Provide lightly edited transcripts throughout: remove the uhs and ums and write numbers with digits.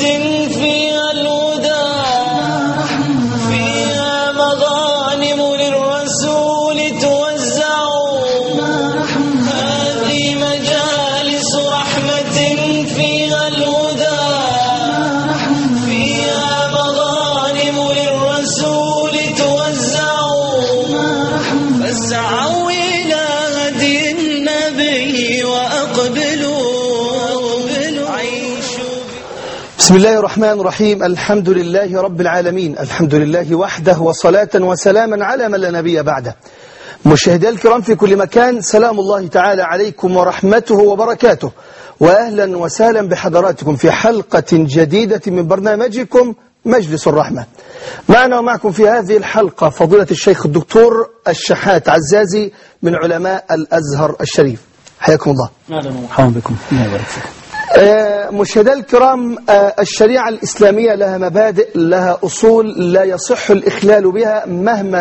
فيها الهدى فيها مغانم للرسول توزع هذه مجالس رحمة فيها الهدى فيها مغانم للرسول توزع فاسعوا إلى هدي النبي وأقبلوا بسم الله الرحمن الرحيم. الحمد لله رب العالمين، الحمد لله وحده، وصلاة وسلاما على من لا نبي بعده. مشاهدي الكرام في كل مكان، سلام الله تعالى عليكم ورحمته وبركاته، وأهلا وسهلا بحضراتكم في حلقة جديدة من برنامجكم مجلس الرحمة. معنا ومعكم في هذه الحلقة فضيلة الشيخ الدكتور الشحات عزازي من علماء الأزهر الشريف. حياكم الله. أهلا ومرحبا بكم. الله يبارك فيكم. مشاهدي الكرام، الشريعة الإسلامية لها مبادئ، لها أصول لا يصح الإخلال بها مهما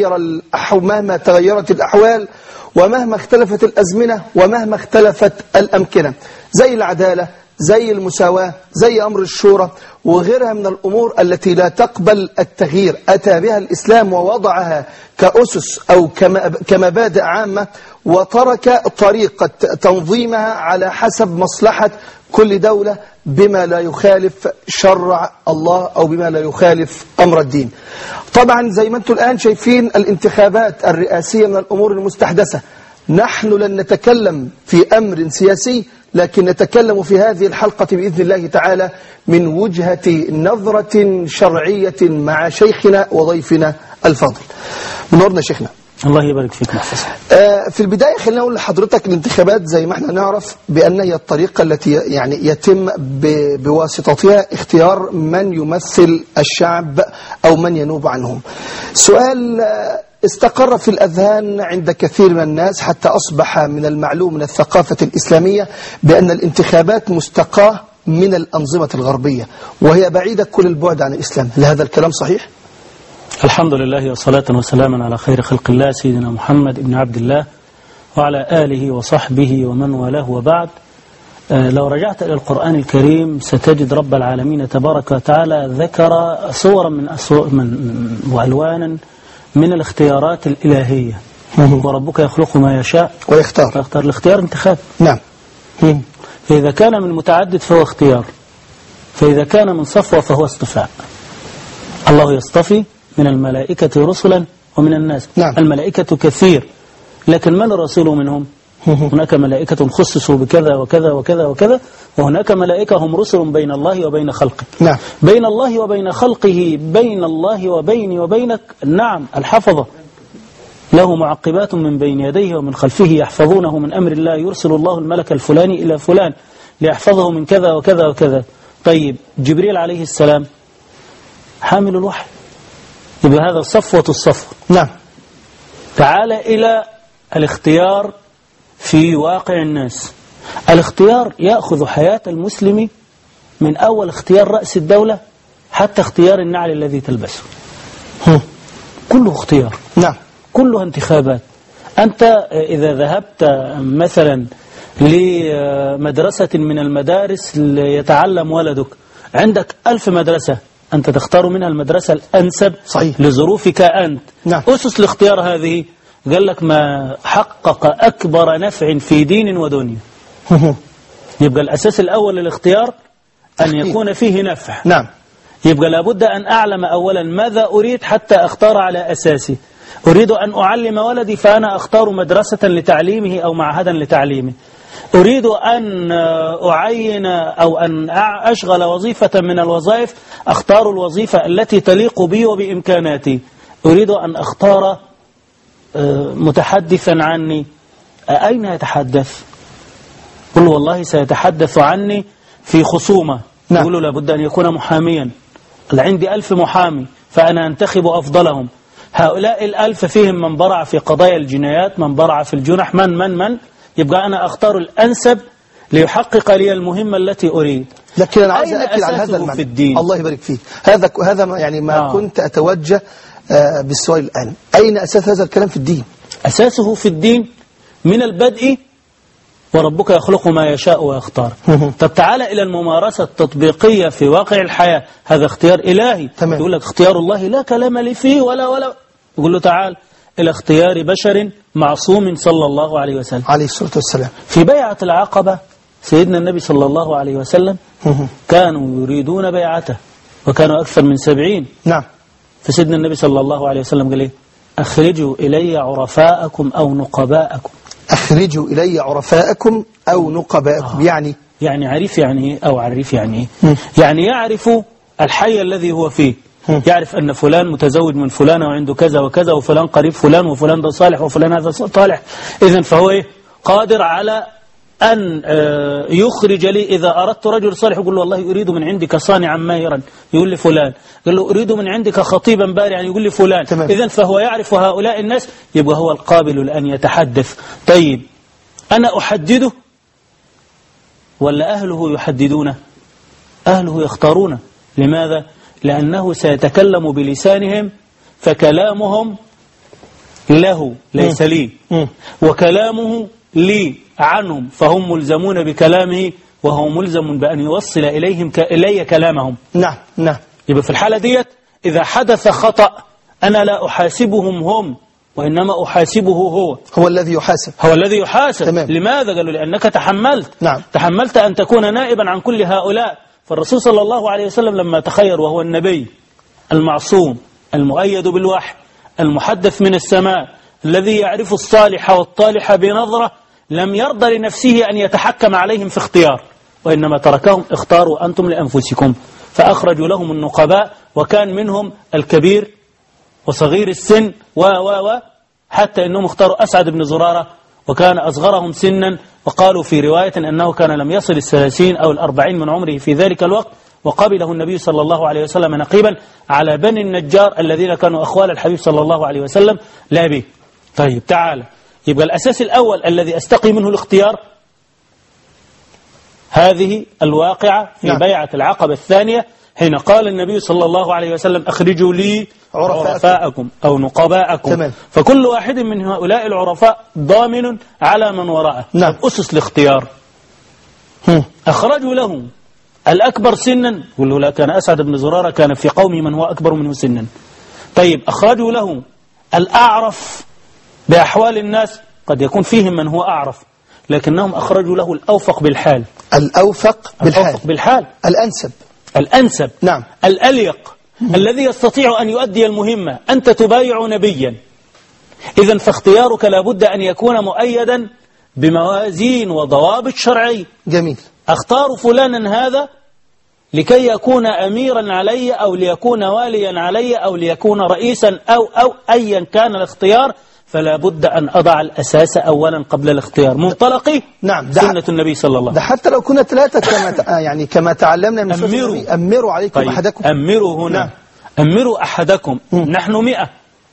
تغيرت الأحوال، ومهما اختلفت الأزمنة، ومهما اختلفت الأمكنة، زي العدالة، زي المساواة، زي أمر الشورى، وغيرها من الأمور التي لا تقبل التغيير. أتى بها الإسلام ووضعها كأسس أو كمبادئ عامة، وترك طريقة تنظيمها على حسب مصلحة كل دولة بما لا يخالف شرع الله أو بما لا يخالف أمر الدين. طبعا زي ما انتم الآن شايفين، الانتخابات الرئاسية من الأمور المستحدثة. نحن لن نتكلم في أمر سياسي، لكن نتكلم في هذه الحلقة بإذن الله تعالى من وجهة نظرة شرعية مع شيخنا وضيفنا الفاضل. منورنا شيخنا. الله يبارك فيك محفظ. في البداية خلينا نقول لحضرتك، الانتخابات زي ما احنا نعرف بأن هي الطريقة التي يعني يتم بواسطتها اختيار من يمثل الشعب أو من ينوب عنهم. سؤال استقر في الأذهان عند كثير من الناس، حتى أصبح من المعلوم من الثقافة الإسلامية بأن الانتخابات مستقاة من الأنظمة الغربية، وهي بعيدة كل البعد عن الإسلام. هل هذا الكلام صحيح؟ الحمد لله وصلاة وسلاما على خير خلق الله سيدنا محمد ابن عبد الله وعلى آله وصحبه ومن والاه، وبعد. لو رجعت إلى القرآن الكريم ستجد رب العالمين تبارك وتعالى ذكر صورا من وألوانا من الاختيارات الإلهية. وربك يخلق ما يشاء ويختار. الاختيار انتخاب. نعم. فإذا كان من متعدد فهو اختيار، فإذا كان من صفوة فهو اصطفاء. الله يصطفي من الملائكة رسلا ومن الناس. نعم. الملائكة كثير، لكن من الرسول منهم؟ هناك ملائكة خصصوا بكذا وكذا وكذا وكذا، وهناك ملائكة هم رسل بين الله وبين خلقه. نعم. بين الله وبين خلقه، بين الله وبيني وبينك. نعم، الحفظة له معقبات من بين يديه ومن خلفه يحفظونه من أمر الله، يرسل الله الملك الفلاني إلى فلان ليحفظه من كذا وكذا وكذا. طيب، جبريل عليه السلام حامل الوحي، يبقى هذا صفوة الصفوة. نعم. تعال إلى الاختيار في واقع الناس. الاختيار يأخذ حياة المسلم من أول اختيار رأس الدولة حتى اختيار النعل الذي تلبسه. كله اختيار. نعم. كلها انتخابات. أنت إذا ذهبت مثلا لمدرسة من المدارس ليتعلم ولدك، عندك 1000 مدرسة، أنت تختار منها المدرسة الأنسب. صحيح. لظروفك أنت. نعم. أسس الاختيار هذه قال لك ما حقق أكبر نفع في دين ودنيا. يبقى الأساس الأول للاختيار أن يكون فيه نفع. نعم. يبقى لابد أن أعلم أولا ماذا أريد حتى أختار على أساسي. أريد أن أعلم ولدي فأنا أختار مدرسة لتعليمه أو معهدا لتعليمه. أريد أن أعين أو أن أشغل وظيفة من الوظائف، أختار الوظيفة التي تليق بي وبإمكاناتي. أريد أن أختار متحدثا عني، أين يتحدث؟ قل والله سيتحدث عني في خصومة. نعم. يقولوا لابد أن يكون محاميا. عندي 1000 محامي فأنا أنتخب أفضلهم. هؤلاء 1000 فيهم من برع في قضايا الجنايات، من برع في الجنح، من يبقى أنا أختار الأنسب ليحقق لي المهمة التي أريد. لكن أنا عايز أكد على هذا المعنى. الله يبارك فيك. هذا يعني ما كنت أتوجه بالسؤال الآن. أين أساس هذا الكلام في الدين؟ أساسه في الدين من البدء وربك يخلق ما يشاء ويختار. طب تعالى إلى الممارسة التطبيقية في واقع الحياة، هذا اختيار إلهي. تمام. يقول لك اختيار الله لا كلام لي فيه ولا يقول له تعال إلى اختيار بشر معصوم صلى الله عليه وسلم عليه الصلاة والسلام. في بيعة العقبة سيدنا النبي صلى الله عليه وسلم كانوا يريدون بيعته وكانوا أكثر من 70. نعم. فسيدنا النبي صلى الله عليه وسلم قال إيه؟ أخرجوا إلي عرفاءكم أو نقباءكم. أخرجوا إلي عرفاءكم أو نقباءكم. يعني عريف يعني إيه أو عريف يعني إيه؟ يعني يعرف الحي الذي هو فيه، يعرف أن فلان متزوج من فلانة وعنده كذا وكذا، وفلان قريب فلان، وفلان ده صالح، وفلان هذا صالح. إذن فهو إيه؟ قادر على أن يخرج لي إذا أردت رجل صالح يقول له والله أريد من عندك صانعا ماهرا يقول لي فلان، يقول له أريد من عندك خطيبا بارعا يقول لي فلان. إذن فهو يعرف هؤلاء الناس، يبقى هو القابل لأن يتحدث. طيب أنا أحدده ولا أهله يحددونه؟ أهله يختارونه. لماذا؟ لأنه سيتكلم بلسانهم، فكلامهم له ليس لي، وكلامه لي عنهم، فهم ملزمون بكلامه وهو ملزم بأن يوصل إلي كلامهم. نعم. يبقى في الحالة ديت إذا حدث خطأ أنا لا أحاسبهم هم، وإنما أحاسبه هو الذي يحاسب. تمام. لماذا؟ قالوا لأنك تحملت. نعم. تحملت أن تكون نائبا عن كل هؤلاء. فالرسول صلى الله عليه وسلم لما تخير وهو النبي المعصوم المؤيد بالوحي المحدث من السماء الذي يعرف الصالح والطالح بنظرة، لم يرضى لنفسه أن يتحكم عليهم في اختيار، وإنما تركهم اختاروا أنتم لأنفسكم، فأخرجوا لهم النقباء، وكان منهم الكبير وصغير السن حتى أنهم اختاروا أسعد بن زرارة وكان أصغرهم سنا، وقالوا في رواية أنه كان لم يصل 30 أو 40 من عمره في ذلك الوقت، وقبله النبي صلى الله عليه وسلم نقيبا على بني النجار الذين كانوا أخوال الحبيب صلى الله عليه وسلم لا به. طيب تعالى، يبقى الأساس الأول الذي أستقي منه الاختيار هذه الواقعة في بيعة العقبة الثانية، حين قال النبي صلى الله عليه وسلم أخرجوا لي عرفاءكم أو نقباءكم. تمام. فكل واحد من هؤلاء العرفاء ضامن على من وراءه. نعم. أسس الاختيار أخرجوا له الأكبر سنا، يقول له لا، كان أسعد بن زرارة كان في قومه من هو أكبر منه سنا. طيب أخرجوا له الأعرف بأحوال الناس، قد يكون فيهم من هو أعرف، لكنهم أخرجوا له الأوفق بالحال. الأوفق بالحال الأنسب. نعم. الأليق، الذي يستطيع أن يؤدي المهمة. أنت تبايع نبيا، إذن فاختيارك لابد أن يكون مؤيدا بموازين وضوابط شرعية. جميل. أختار فلانا هذا لكي يكون أميرا علي، أو ليكون واليا علي، أو ليكون رئيسا، أو أيا كان الاختيار، فلا بد أن أضع الأساس أولا قبل الاختيار. منطلقي نعم. سنة النبي صلى الله عليه وسلم. ده حتى لو كنا ثلاثة كما تعلمنا من أمروا عليكم. طيب. أحدكم. أمروا هنا. نعم. أمروا أحدكم. نحن 100.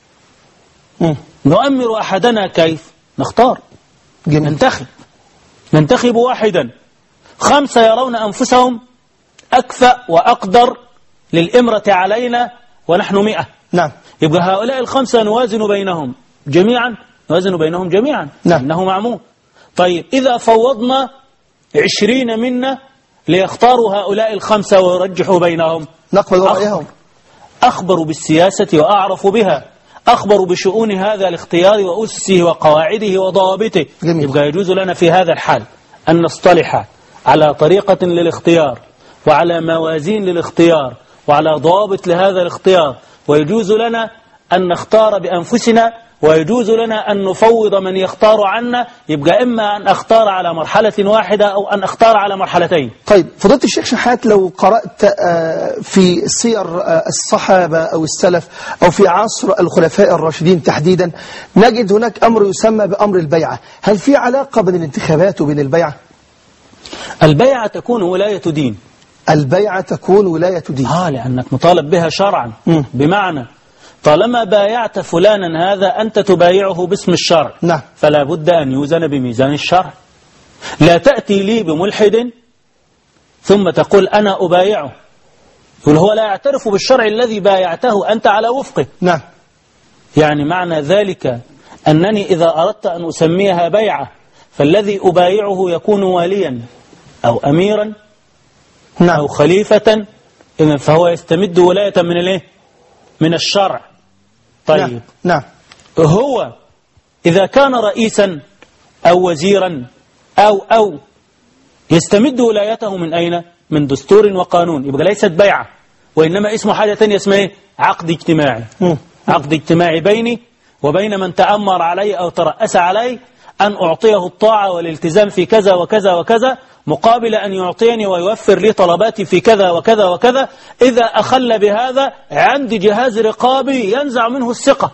نؤمر أحدنا كيف؟ نختار. جميل. ننتخب واحدا. 5 يرون أنفسهم أكفأ وأقدر للإمرة علينا ونحن 100. نعم. يبقى هؤلاء ال5 نوازن بينهم جميعا. نعم. إنه معمول. طيب إذا فوضنا 20 منا ليختاروا هؤلاء ال5 ويرجحوا بينهم، نقبل رأيهم. أخبر بالسياسة وأعرف بها، أخبر بشؤون هذا الاختيار وأسسه وقواعده وضوابطه. جميل. يبقى يجوز لنا في هذا الحال أن نصطلح على طريقة للاختيار، وعلى موازين للاختيار، وعلى ضوابط لهذا الاختيار، ويجوز لنا أن نختار بأنفسنا، ويجوز لنا أن نفوض من يختار عنا. يبقى إما أن أختار على مرحلة واحدة أو أن أختار على مرحلتين. طيب فضيلة الشيخ شحات، لو قرأت في سير الصحابة أو السلف أو في عصر الخلفاء الراشدين تحديدا، نجد هناك أمر يسمى بأمر البيعة. هل في علاقة بين الانتخابات وبين البيعة؟ البيعة تكون ولاية دين. البيعة تكون ولاية دين. لأنك مطالب بها شرعا. بمعنى طالما بايعت فلانا هذا أنت تبايعه باسم الشرع. نعم. فلا بد أن يوزن بميزان الشرع. لا تأتي لي بملحد ثم تقول أنا أبايعه، يقول هو لا يعترف بالشرع الذي بايعته أنت على وفقه. نعم. يعني معنى ذلك أنني إذا أردت أن أسميها بيعة فالذي أبايعه يكون واليا أو أميرا نعم. أو خليفة، إذن فهو يستمد ولاية من الايه؟ من الشرع. طيب نعم. هو إذا كان رئيسا أو وزيرا أو يستمد ولايته من أين؟ من دستور وقانون. يبقى ليست بيعة، وإنما اسمه حاجة تانية اسمها ايه؟ عقد اجتماعي. عقد اجتماعي بيني وبين من تأمر علي أو ترأس علي أن أعطيه الطاعة والالتزام في كذا وكذا وكذا، مقابل أن يعطيني ويوفر لي طلباتي في كذا وكذا وكذا. إذا أخل بهذا عندي جهاز رقابي ينزع منه الثقة.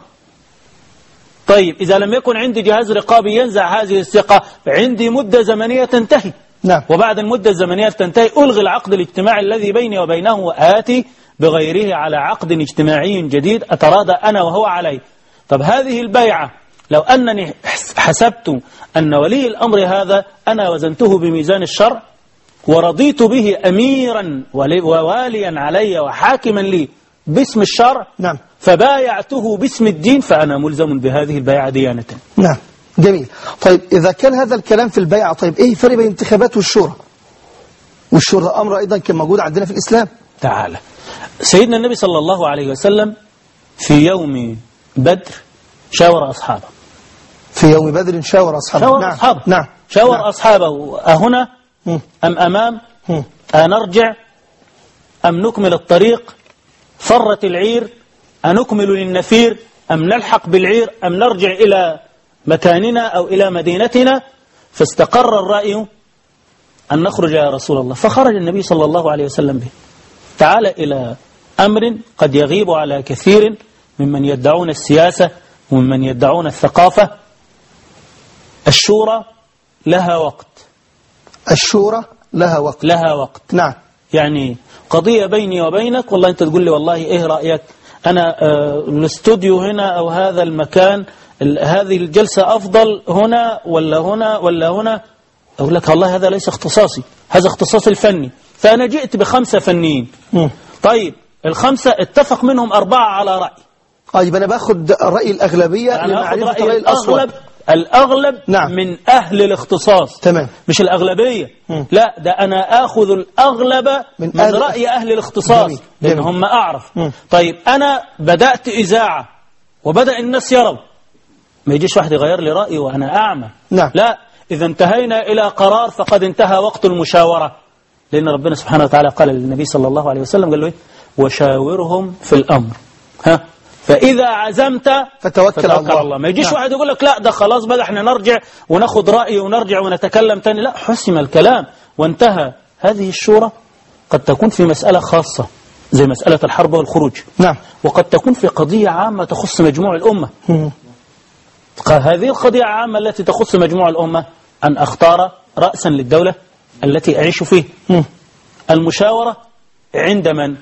طيب إذا لم يكن عندي جهاز رقابي ينزع هذه الثقة، عندي مدة زمنية تنتهي. نعم. وبعد المدة الزمنية تنتهي ألغي العقد الاجتماعي الذي بيني وبينه وآتي بغيره على عقد اجتماعي جديد أتراضى أنا وهو عليه. طب هذه البيعة لو أنني حسبت أن ولي الأمر هذا أنا وزنته بميزان الشرع ورضيت به أميرا وواليا علي وحاكما لي باسم الشرع، نعم، فبايعته باسم الدين، فأنا ملزم بهذه البيعة ديانة. نعم، جميل. طيب إذا كان هذا الكلام في البيعة، طيب إيه الفرق بين الانتخابات والشورى؟ والشورى أمر أيضا كان موجود عندنا في الإسلام. تعالى سيدنا النبي صلى الله عليه وسلم في يوم بدر شاور أصحابه. في يوم بدر شاور أصحابه. شاور نعم. أصحابه. نعم. شاور نعم. أصحابه أهنا أم أمام، أنرجع أم نكمل الطريق، فرت العير أنكمل للنفير أم نلحق بالعير أم نرجع إلى مكاننا أو إلى مدينتنا. فاستقر الرأي أن نخرج يا رسول الله، فخرج النبي صلى الله عليه وسلم به. تعال إلى أمر قد يغيب على كثير ممن يدعون السياسة وممن يدعون الثقافة. الشورى لها وقت. الشورى لها وقت. لها وقت. نعم. يعني قضية بيني وبينك، والله أنت تقول لي والله إيه رأيك، أنا الاستوديو هنا أو هذا المكان، هذه الجلسة أفضل هنا ولا هنا ولا هنا. أقول لك والله هذا ليس اختصاصي، هذا اختصاص الفني، فأنا جئت ب5 فنيين. طيب ال5 اتفق منهم 4 على رأي. طيب أنا باخد رأي الأغلبية لمعرفة رأي الأغلب نعم. من أهل الاختصاص. تمام. مش الأغلبية. لا، ده أنا آخذ الأغلب من رأي أهل الاختصاص، لأن هم أعرف. طيب أنا بدأت إذاعة وبدأ الناس يروا، ما يجيش واحد يغير لي رأيي وأنا أعمى. نعم. لا، إذا انتهينا إلى قرار فقد انتهى وقت المشاورة، لأن ربنا سبحانه وتعالى قال للنبي صلى الله عليه وسلم، قال له إيه؟ وشاورهم في الأمر، فإذا عزمت فتوكل على الله. ما يجيش واحد يقول لك لا ده خلاص بقى احنا نرجع وناخد رأي ونرجع ونتكلم تاني. لا، حسم الكلام وانتهى. هذه الشورى قد تكون في مسألة خاصة زي مسألة الحرب والخروج. نعم. وقد تكون في قضية عامة تخص مجموع الأمة. هذه القضية العامة التي تخص مجموع الأمة أن أختار رأسا للدولة التي أعيش فيه. المشاورة عند من؟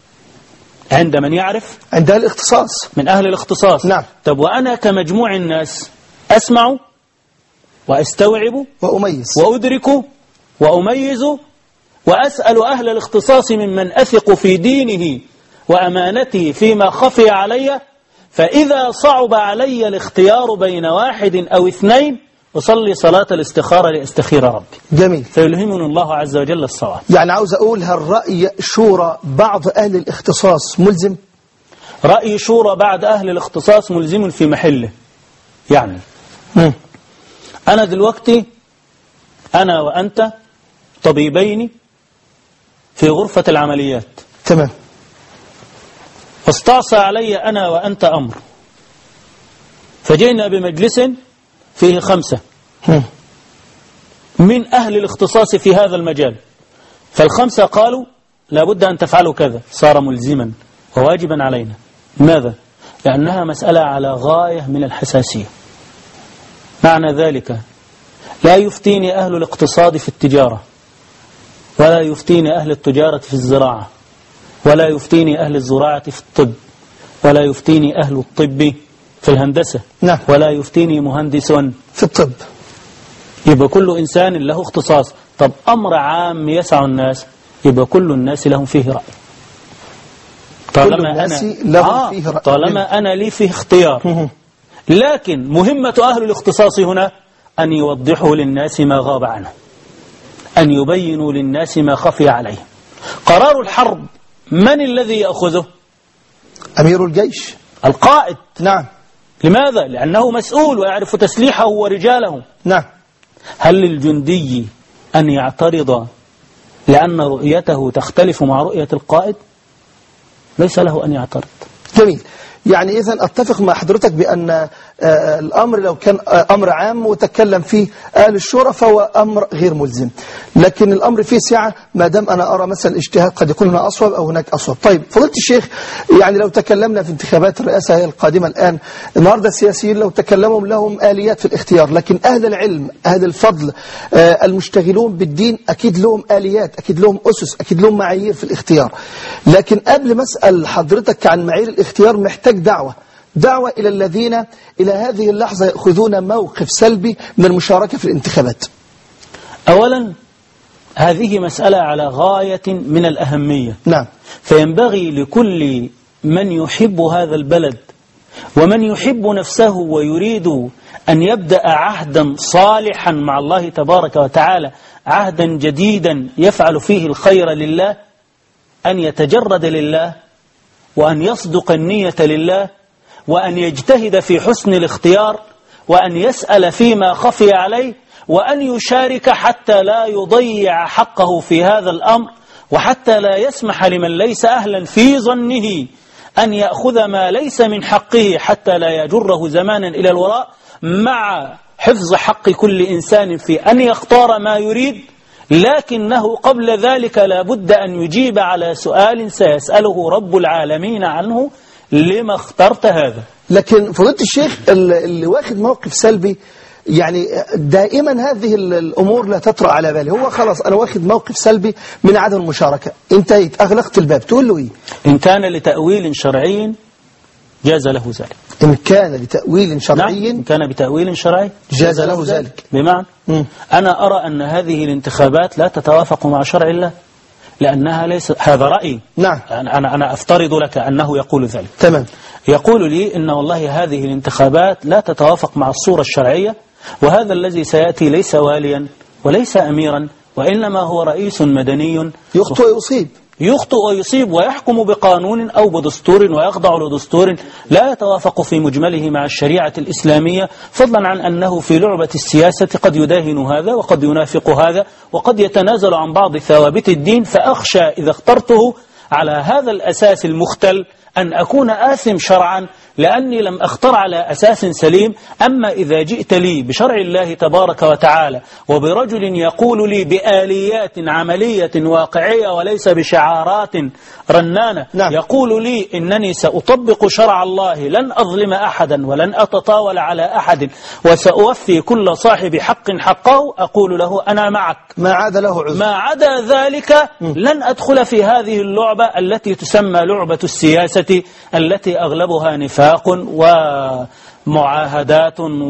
عند من يعرف، عند أهل الاختصاص، من أهل الاختصاص. نعم. طب وأنا كمجموع الناس أسمع وأستوعب وأدرك وأميز وأسأل أهل الاختصاص ممن أثق في دينه وأمانته فيما خفي علي. فإذا صعب علي الاختيار بين 1 أو 2 أصلي صلاة الاستخارة لأستخير ربي. جميل. فيلهمني الله عز وجل الصواب. يعني عاوز أقول هل رأي شورى بعض أهل الاختصاص ملزم؟ رأي شورى بعض أهل الاختصاص ملزم في محله. يعني أنا دلوقتي أنا وأنت طبيبين في غرفة العمليات. تمام. فاستعصى علي أنا وأنت أمر، فجئنا بمجلس فيه 5 من أهل الاختصاص في هذا المجال، فال5 قالوا لابد أن تفعلوا كذا، صار ملزما وواجبا علينا. لماذا؟ لأنها مسألة على غاية من الحساسية. معنى ذلك لا يفتيني أهل الاقتصاد في التجارة، ولا يفتيني أهل التجارة في الزراعة، ولا يفتيني أهل الزراعة في الطب، ولا يفتيني أهل الطب في الهندسة. نعم. ولا يفتيني مهندس في الطب. يبقى كل إنسان له اختصاص. طب أمر عام يسع الناس، يبقى كل الناس لهم فيه رأي. طالما أنا لي فيه اختيار. لكن مهمة أهل الاختصاص هنا أن يوضحوا للناس ما غاب عنه، أن يبينوا للناس ما خفي عليه. قرار الحرب من الذي يأخذه؟ أمير الجيش، القائد. نعم. لماذا؟ لأنه مسؤول ويعرف تسليحه ورجاله. نعم. هل للجندي أن يعترض لأن رؤيته تختلف مع رؤية القائد؟ ليس له أن يعترض. جميل. يعني إذن أتفق مع حضرتك بأن الأمر لو كان أمر عام وتكلم فيه أهل الشورى فهو أمر غير ملزم، لكن الأمر فيه سعة ما دام أنا أرى مثلا اجتهاد قد يكون هنا أصوب أو هناك أصوب. طيب فضيلة الشيخ، يعني لو تكلمنا في انتخابات الرئاسة هي القادمة الآن، النهاردة السياسيين لو تكلموا لهم آليات في الاختيار، لكن أهل العلم أهل الفضل المشتغلون بالدين أكيد لهم آليات، أكيد لهم أسس، أكيد لهم معايير في الاختيار. لكن قبل ما أسأل حضرتك عن معايير الاختيار محتاج دعوة إلى الذين إلى هذه اللحظة يأخذون موقف سلبي من المشاركة في الانتخابات. أولا هذه مسألة على غاية من الأهمية. نعم. فينبغي لكل من يحب هذا البلد ومن يحب نفسه ويريد أن يبدأ عهدا صالحا مع الله تبارك وتعالى، عهدا جديدا يفعل فيه الخير لله، أن يتجرد لله وأن يصدق النية لله وأن يجتهد في حسن الاختيار وأن يسأل فيما خفي عليه وأن يشارك حتى لا يضيع حقه في هذا الأمر، وحتى لا يسمح لمن ليس أهلا في ظنه أن يأخذ ما ليس من حقه حتى لا يجره زمانا إلى الوراء، مع حفظ حق كل إنسان في أن يختار ما يريد. لكنه قبل ذلك لا بد أن يجيب على سؤال سيسأله رب العالمين عنه: لما اخترت هذا؟ لكن فضيلة الشيخ اللي واخد موقف سلبي يعني دائما هذه الأمور لا تطرأ على باله، هو خلاص أنا واخد موقف سلبي من عدم المشاركة، انتهيت، أغلقت الباب، تقول له إيه؟ إن كان لتأويل شرعي جاز له ذلك. إن كان لتأويل شرعي، نعم، إن كان بتأويل شرعي جاز له ذلك. بمعنى أنا أرى أن هذه الانتخابات لا تتوافق مع شرع الله، لأنها ليس، هذا رأيي. نعم. أنا أفترض لك أنه يقول ذلك. تمام. يقول لي إن والله هذه الانتخابات لا تتوافق مع الصورة الشرعية، وهذا الذي سيأتي ليس واليا وليس أميرا، وإنما هو رئيس مدني يخطئ ويصيب، يخطئ ويصيب ويحكم بقانون أو بدستور ويخضع لدستور لا يتوافق في مجمله مع الشريعة الإسلامية، فضلا عن أنه في لعبة السياسة قد يداهن هذا وقد ينافق هذا وقد يتنازل عن بعض ثوابت الدين. فأخشى إذا اخترته على هذا الأساس المختل أن أكون آثم شرعا، لأني لم أختر على أساس سليم. أما إذا جئت لي بشرع الله تبارك وتعالى وبرجل يقول لي بآليات عملية واقعية وليس بشعارات رنانة، نعم. يقول لي إنني سأطبق شرع الله، لن أظلم أحدا ولن أتطاول على أحد وسأوفي كل صاحب حق حقه، أقول له أنا معك. ما عدا له عذر. ما عدا ذلك لن أدخل في هذه اللعبة التي تسمى لعبة السياسة، التي أغلبها نفاق ومعاهدات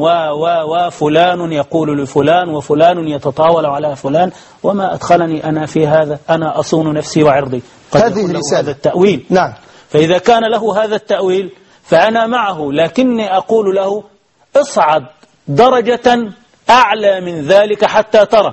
وفلان يقول لفلان وفلان يتطاول على فلان، وما أدخلني أنا في هذا، أنا أصون نفسي وعرضي. هذه رسالة هذا التأويل. نعم. فإذا كان له هذا التأويل فأنا معه، لكني أقول له اصعد درجة أعلى من ذلك حتى ترى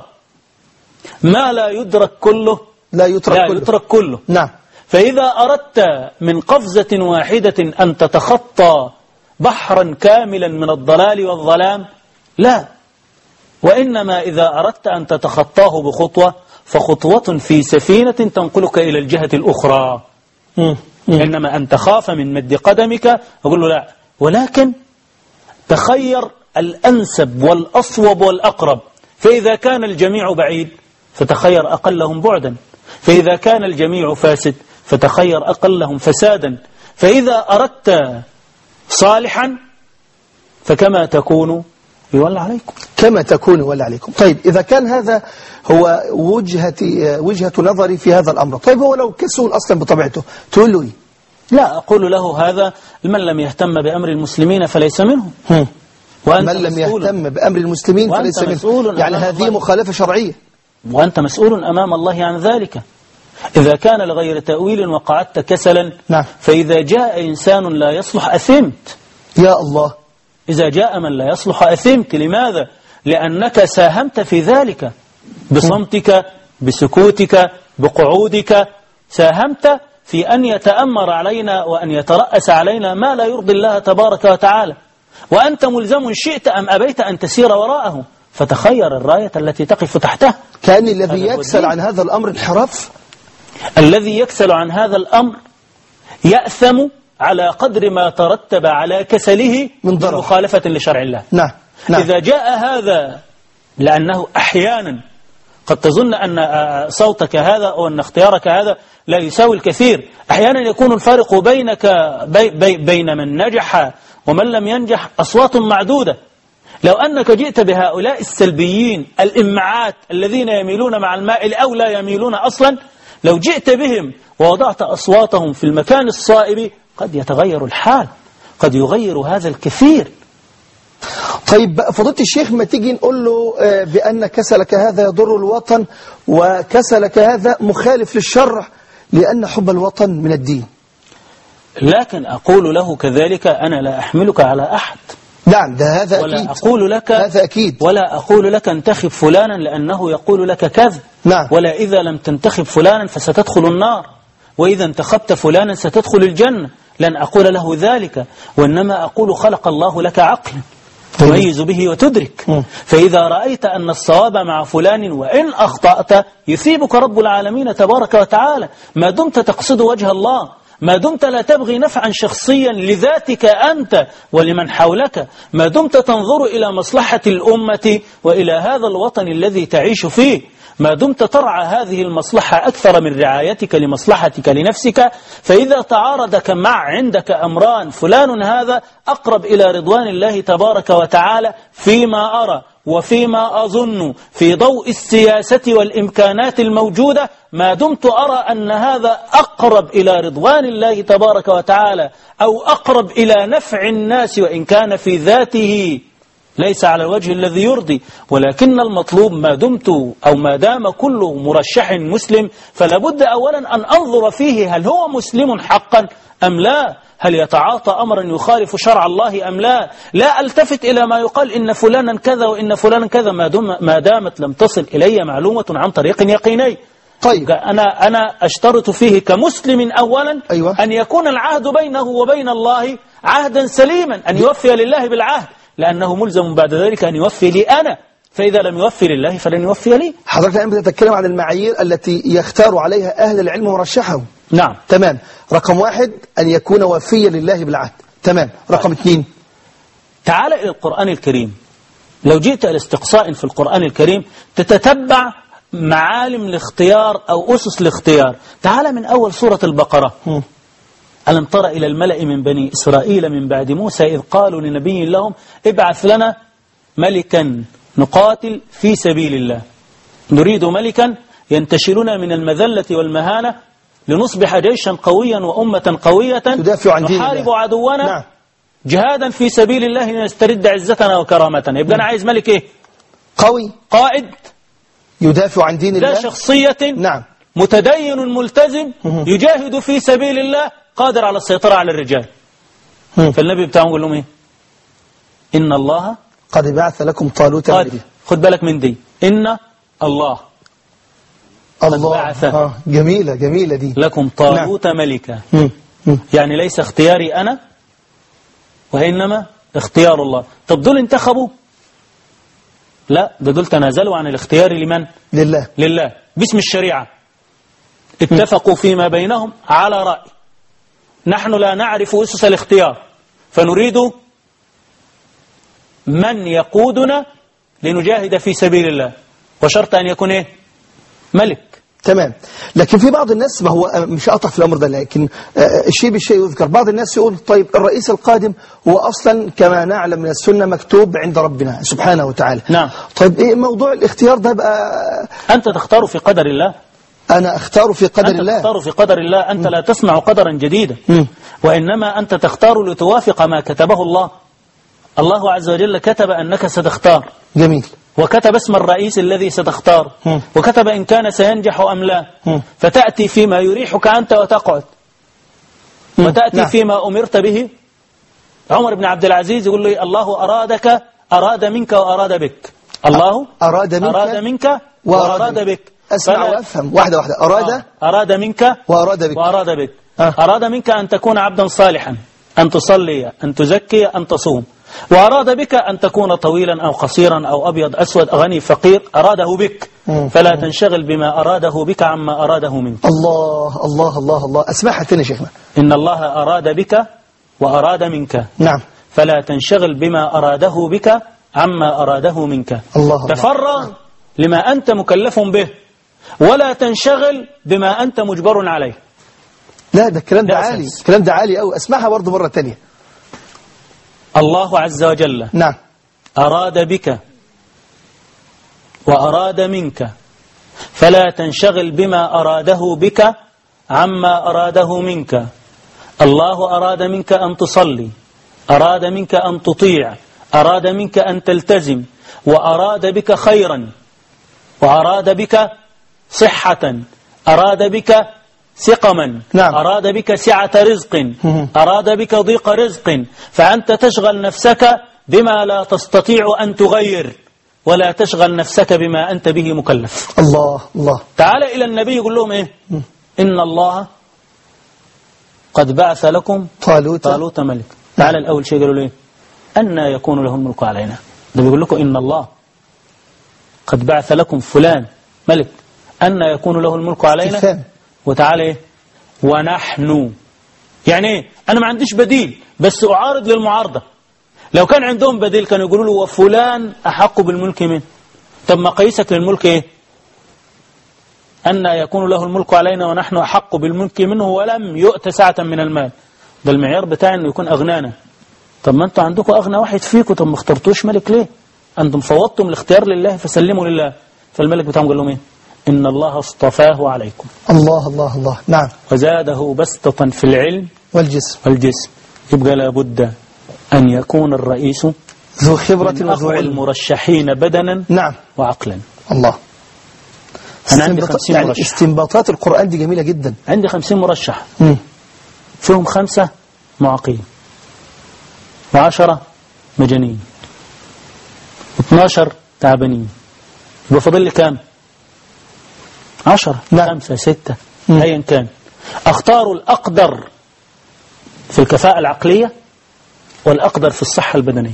ما لا يدرك كله لا يترك كله. نعم. فإذا أردت من قفزة واحدة أن تتخطى بحرا كاملا من الضلال والظلام، لا، وإنما إذا أردت أن تتخطاه بخطوة فخطوة في سفينة تنقلك إلى الجهة الأخرى. إنما أن تخاف من مد قدمك، أقول له لا، ولكن تخير الأنسب والأصوب والأقرب. فإذا كان الجميع بعيد فتخير أقلهم بعدا، فإذا كان الجميع فاسد فتخير أقلهم فسادا. فإذا أردت صالحا فكما تكون يولى عليكم، كما تكون يولى عليكم. طيب إذا كان هذا هو وجهة نظري في هذا الأمر، طيب هو لو كسول أصلا بطبيعته تقول له إيه؟ لا، أقول له هذا من لم يهتم بأمر المسلمين فليس منهم. من لم يهتم بأمر المسلمين فليس منهم، يعني هذه مخالفة شرعية، وأنت مسؤول أمام الله عن ذلك. إذا كان لغير تأويل وقعدت كسلا، نعم. فإذا جاء إنسان لا يصلح أثمت. يا الله. إذا جاء من لا يصلح أثمت. لماذا؟ لأنك ساهمت في ذلك بصمتك، بسكوتك، بقعودك، ساهمت في أن يتأمر علينا وأن يترأس علينا ما لا يرضي الله تبارك وتعالى، وأنت ملزم شئت أم أبيت أن تسير وراءه، فتخير الراية التي تقف تحتها. كان الذي يكسل عن هذا الأمر انحراف. الذي يكسل عن هذا الأمر يأثم على قدر ما ترتب على كسله من مخالفة لشرع الله. نعم. إذا جاء هذا، لأنه أحيانا قد تظن أن صوتك هذا أو أن اختيارك هذا لا يساوي الكثير، أحيانا يكون الفارق بينك بين من نجح ومن لم ينجح أصوات معدودة. لو أنك جئت بهؤلاء السلبيين الإمعات الذين يميلون مع المائل أو لا يميلون أصلا، لو جئت بهم ووضعت أصواتهم في المكان الصائب قد يتغير الحال، قد يغير هذا الكثير. طيب فضيلة الشيخ، ما تيجي نقول له بأن كسلك هذا يضر الوطن وكسلك هذا مخالف للشرع، لأن حب الوطن من الدين. لكن أقول له كذلك أنا لا أحملك على أحد. نعم، ده هذا ولا أكيد. أقول لك هذا أكيد. ولا أقول لك انتخب فلانا لأنه يقول لك كذا. نعم. ولا إذا لم تنتخب فلانا فستدخل النار، وإذا انتخبت فلانا ستدخل الجنة، لن أقول له ذلك، وإنما أقول خلق الله لك عقلا تميز به وتدرك. فإذا رأيت أن الصواب مع فلان وإن أخطأت يثيبك رب العالمين تبارك وتعالى، ما دمت تقصد وجه الله، ما دمت لا تبغي نفعا شخصيا لذاتك أنت ولمن حولك، ما دمت تنظر إلى مصلحة الأمة وإلى هذا الوطن الذي تعيش فيه، ما دمت ترعى هذه المصلحة أكثر من رعايتك لمصلحتك لنفسك. فإذا تعارضك عندك أمران، فلان هذا أقرب إلى رضوان الله تبارك وتعالى فيما أرى وفيما أظن في ضوء السياسة والإمكانات الموجودة، ما دمت أرى أن هذا أقرب إلى رضوان الله تبارك وتعالى أو أقرب إلى نفع الناس، وإن كان في ذاته ليس على الوجه الذي يرضي، ولكن المطلوب ما دمت أو ما دام كل مرشح مسلم فلا بد أولا أن أنظر فيه هل هو مسلم حقا أم لا، هل يتعاطى أمرا يخالف شرع الله أم لا. لا ألتفت إلى ما يقال إن فلانا كذا وإن فلانا كذا ما دامت لم تصل إلي معلومة عن طريق يقيني. طيب أنا أشترط فيه كمسلم أولا أيوة. أن يكون العهد بينه وبين الله عهدا سليما، أن يوفي لله بالعهد، لأنه ملزم بعد ذلك أن يوفي لي أنا، فإذا لم يوفي لله فلن يوفي لي. حضرتك الآن بتتكلم عن المعايير التي يختار عليها أهل العلم مرشحهم. نعم تمام. رقم 1 أن يكون وفيا لله بالعهد. تمام. رقم 2 تعال إلى القرآن الكريم. لو جئت الاستقصاء في القرآن الكريم تتتبع معالم الاختيار أو أسس الاختيار. تعال من أول سورة البقرة. ألم تر إلى الملأ من بني إسرائيل من بعد موسى إذ قالوا لنبي لهم ابعث لنا ملكا نقاتل في سبيل الله، نريد ملكا ينتشلنا من المذلة والمهانة لنصبح جيشا قويا وأمة قوية تدافع عن دين الله، نحارب عدونا نعم. جهادا في سبيل الله لنسترد عزتنا وكرامتنا. يبقى أنا عايز ملك إيه؟ قوي قائد يدافع عن دين الله، ذا شخصية، نعم، متدين ملتزم يجاهد في سبيل الله، قادر على السيطرة على الرجال. فالنبي بتاعهم يقول لهم إيه؟ إن الله قد بعث لكم طالوت ملكا. خد بالك من دي، إن الله بعث جميلة جميلة دي لكم طالوت ملكا. يعني ليس اختياري أنا وإنما اختيار الله. طب دول انتخبوا؟ لا، دول تنازلوا عن الاختيار لمن؟ لله باسم الشريعة. اتفقوا فيما بينهم على رأي. نحن لا نعرف أسس الاختيار، فنريد من يقودنا لنجاهد في سبيل الله، وشرط أن يكون إيه؟ ملك. تمام. لكن في بعض الناس، ما هو مش أقطع في الأمر ده، لكن الشيء بالشيء يذكر. بعض الناس يقول طيب الرئيس القادم هو أصلا كما نعلم من السنة مكتوب عند ربنا سبحانه وتعالى. نعم. طيب إيه موضوع الاختيار ده بقى؟ أنت تختار في قدر الله. أنا أختار في قدر الله. أنت تختار في قدر الله. أنت لا تصنع قدرا جديدا، وإنما أنت تختار لتوافق ما كتبه الله. الله عز وجل كتب أنك ستختار. جميل. وكتب اسم الرئيس الذي ستختار، وكتب إن كان سينجح أم لا. فتأتي فيما يريحك أنت وتقعد، وتأتي نعم. فيما أمرت به. عمر بن عبد العزيز يقول لي الله أراد منك وأراد بك. الله أراد منك وأراد بك. أسمع وأفهم واحدة واحدة. أراد منك وأراد بك. وأراد بك. أراد منك أن تكون عبدا صالحا، أن تصلي، أن تزكي، أن تصوم. وأراد بك أن تكون طويلا أو قصيرا أو أبيض أسود غني فقير، أراده بك. فلا تنشغل بما أراده بك عما أراده منك. الله الله الله الله. أسمعها تاني شيخنا. إن الله أراد بك وأراد منك. نعم. فلا تنشغل بما أراده بك عما أراده منك. الله. تفرغ لما أنت مكلف به، ولا تنشغل بما أنت مجبر عليه. لا ده الكلام ده عالي، الكلام ده عالي أوي. أسمعها برضه مرة تانية. الله عز وجل نعم أراد بك وأراد منك، فلا تنشغل بما أراده بك عما أراده منك. الله أراد منك أن تصلي، أراد منك أن تطيع، أراد منك أن تلتزم، وأراد بك خيرا، وأراد بك صحة، أراد بك سقما. نعم. أراد بك سعة رزق، أراد بك ضيق رزق. فأنت تشغل نفسك بما لا تستطيع أن تغير، ولا تشغل نفسك بما أنت به مكلف. الله الله. تعال إلى النبي يقول لهم إيه؟ إن الله قد بعث لكم طالوت ملك. تعال الأول شيء قالوا له إيه؟ أن يكون له الملك علينا. ده بيقول لكم إن الله قد بعث لكم فلان ملك، أن يكون له الملك علينا. وتعالى إيه؟ ونحن، يعني إيه؟ أنا ما عنديش بديل، بس أعارض للمعارضة. لو كان عندهم بديل كانوا يقولوا له وفلان أحق بالملك منه. طب ما قيسك للملك إيه؟ أن يكون له الملك علينا ونحن أحق بالملك منه ولم يؤت سعة من المال. ده المعيار بتاعي أنه يكون أغنانا. طب ما أنتوا عندكم أغنى واحد فيكم، طب ما اخترتوش ملك ليه؟ أنتم فوضتم الاختيار لله فسلموا لله. فالملك بتاعهم قال لهم إيه؟ إن الله اصطفاه عليكم. الله الله الله. نعم. وزاده بسطة في العلم والجسم. يبقى لابد أن يكون الرئيس ذو خبرة وذو علم، المرشحين بدنا نعم وعقلا. الله. أنا عندي 50 يعني مرشح. استنباطات القرآن دي جميلة جدا. عندي 50 مرشح، فيهم 5 معاقين، و10 مجانين، 12 تعبانين. يبقى فاضل لي كام؟ 10. نعم. 5 6 أيا كان. أختار الأقدر في الكفاءة العقلية والأقدر في الصحة البدنية.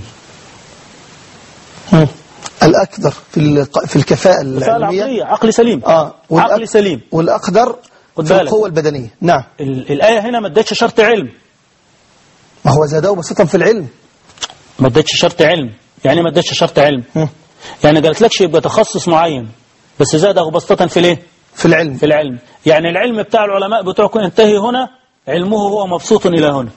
الأقدر في الكفاءة العلمية، عقل سليم. عقل سليم. والأقدر في القوة البدنية. نعم. الآية هنا ما ادتش شرط علم. ما هو زاده بسيطا في العلم. ما ادتش شرط علم. يعني ما ادتش شرط علم. يعني قالت لكش يبقى تخصص معين، بس زاده بسيطا في الايه؟ في العلم. يعني العلم بتاع العلماء بتوعكم ينتهي هنا، علمه هو مبسوط إلى هنا.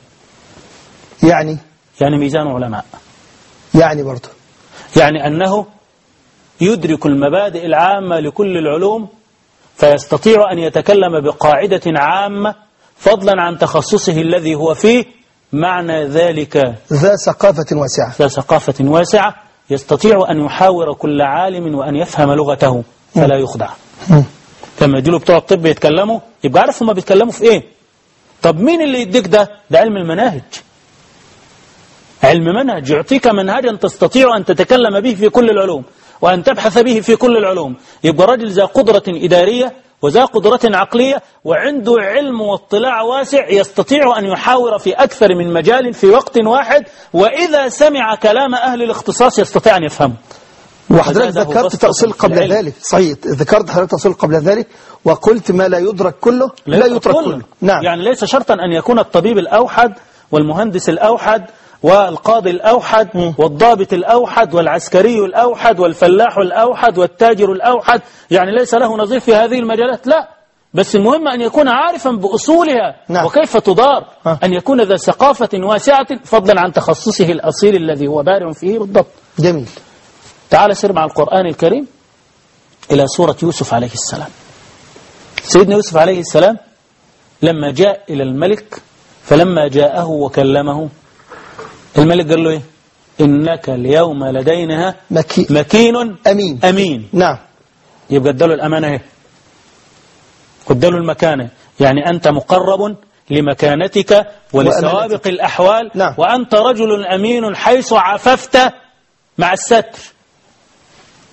يعني ميزان علماء. يعني برضه يعني أنه يدرك المبادئ العامة لكل العلوم، فيستطيع أن يتكلم بقاعدة عامة فضلا عن تخصصه الذي هو فيه. معنى ذلك ذا ثقافة واسعة يستطيع أن يحاور كل عالم وأن يفهم لغته فلا يخدع. لما يجيله بتوع الطب يتكلموا يبقى عارف هما بيتكلموا في إيه. طب مين اللي يديك ده علم المناهج. علم منهج يعطيك منهجا تستطيع أن تتكلم به في كل العلوم وأن تبحث به في كل العلوم. يبقى رجل ذا قدرة إدارية وذا قدرة عقلية وعنده علم واطلاع واسع، يستطيع أن يحاور في أكثر من مجال في وقت واحد، وإذا سمع كلام أهل الاختصاص يستطيع أن يفهمه. وحضرتك ذكرت تأصيل قبل ذلك. صحيح، ذكرت حضرتك تأصيل قبل ذلك وقلت ما لا يدرك كله لا يترك كله. نعم. يعني ليس شرطا أن يكون الطبيب الأوحد والمهندس الأوحد والقاضي الأوحد والضابط الأوحد والعسكري الأوحد والفلاح الأوحد والتاجر الأوحد، يعني ليس له نظير في هذه المجالات. لا، بس المهم أن يكون عارفا بأصولها. نعم. وكيف تدار. أن يكون ذا ثقافة واسعة فضلا عن تخصصه الأصيل الذي هو بارع فيه بالضبط. جميل. تعال سير مع القرآن الكريم إلى سورة يوسف عليه السلام. سيدنا يوسف عليه السلام لما جاء إلى الملك، فلما جاءه وكلمه الملك قال له إيه؟ إنك اليوم لدينا مكين أمين. نعم. يبقى اداله الأمانة اهي، واداله المكانة، يعني أنت مقرب لمكانتك ولسوابق الأحوال. نعم. وأنت رجل أمين حيث عففت مع الستر.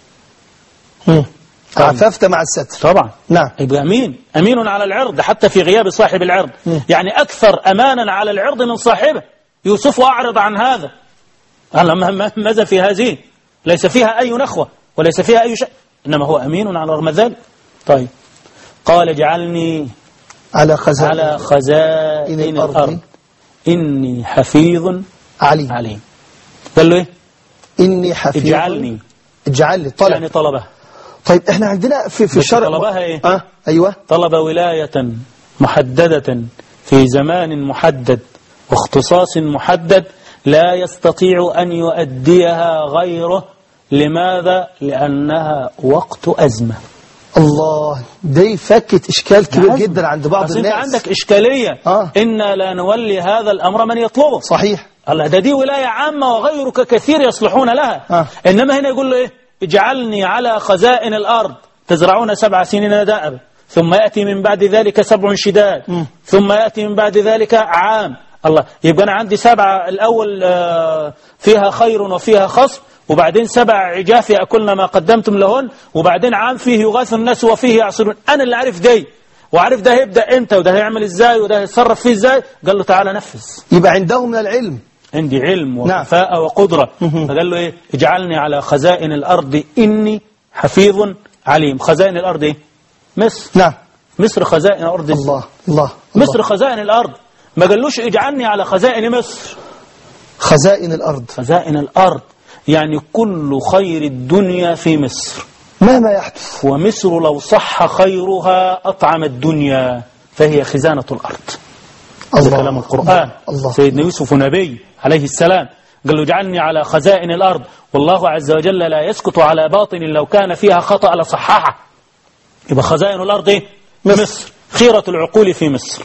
عففت مع الستر. طبعا. نعم. يبقى أمين على العرض حتى في غياب صاحب العرض. يعني أكثر أمانا على العرض من صاحبه. يوسف أعرض عن هذا. ماذا في هذه؟ ليس فيها أي نخوة وليس فيها أي شيء، إنما هو أمين على رغم ذلك. طيب قال اجعلني على خزائن الأرض إني حفيظ عليم. قال له إيه؟ إني حفيظ اجعلني طلب، يعني طلبه. طيب احنا عندنا في الشرع طلبها إيه؟ أيوة. طلب ولاية محددة في زمان محدد واختصاص محدد لا يستطيع أن يؤديها غيره. لماذا؟ لأنها وقت أزمة. الله، دي فكت إشكال كبير جدا عند بعض الناس. أنت عندك إشكالية. إنا لا نولي هذا الأمر من يطلبه. صحيح. الله، دي ولاية عامة وغيرك كثير يصلحون لها. إنما هنا يقول له إيه؟ اجعلني على خزائن الأرض تزرعون 7 سنين دأبا ثم يأتي من بعد ذلك 7 شداد ثم يأتي من بعد ذلك عام. الله، يبقى أنا عندي 7 الأول فيها خير وفيها خصب، وبعدين 7 عجاف يأكلن ما قدمتم لهن، وبعدين عام فيه يغاث الناس وفيه يعصرون. أنا اللي عارف دي وعارف ده هيبدأ إمتى وده هيعمل إزاي وده هيتصرف فيه إزاي. قال له تعالى نفذ. يبقى عندهم من العلم. عندي علم وكفاءة وقدرة. فقال له إيه؟ اجعلني على خزائن الأرض إني حفيظ عليم. خزائن الأرض إيه؟ مصر. نعم. مصر خزائن الأرض. الله. مصر خزائن الأرض. ما قالوش اجعلني على خزائن مصر. خزائن الأرض. خزائن الأرض يعني كل خير الدنيا في مصر مهما يحدث. ومصر لو صح خيرها أطعم الدنيا فهي خزانة الأرض. هذا كلام القرآن. سيدنا يوسف نبي عليه السلام قال له اجعلني على خزائن الأرض، والله عز وجل لا يسكت على باطن لو كان فيها خطأ لصححه. يبقى خزائن الأرض إيه؟ مصر. خيرة العقول في مصر،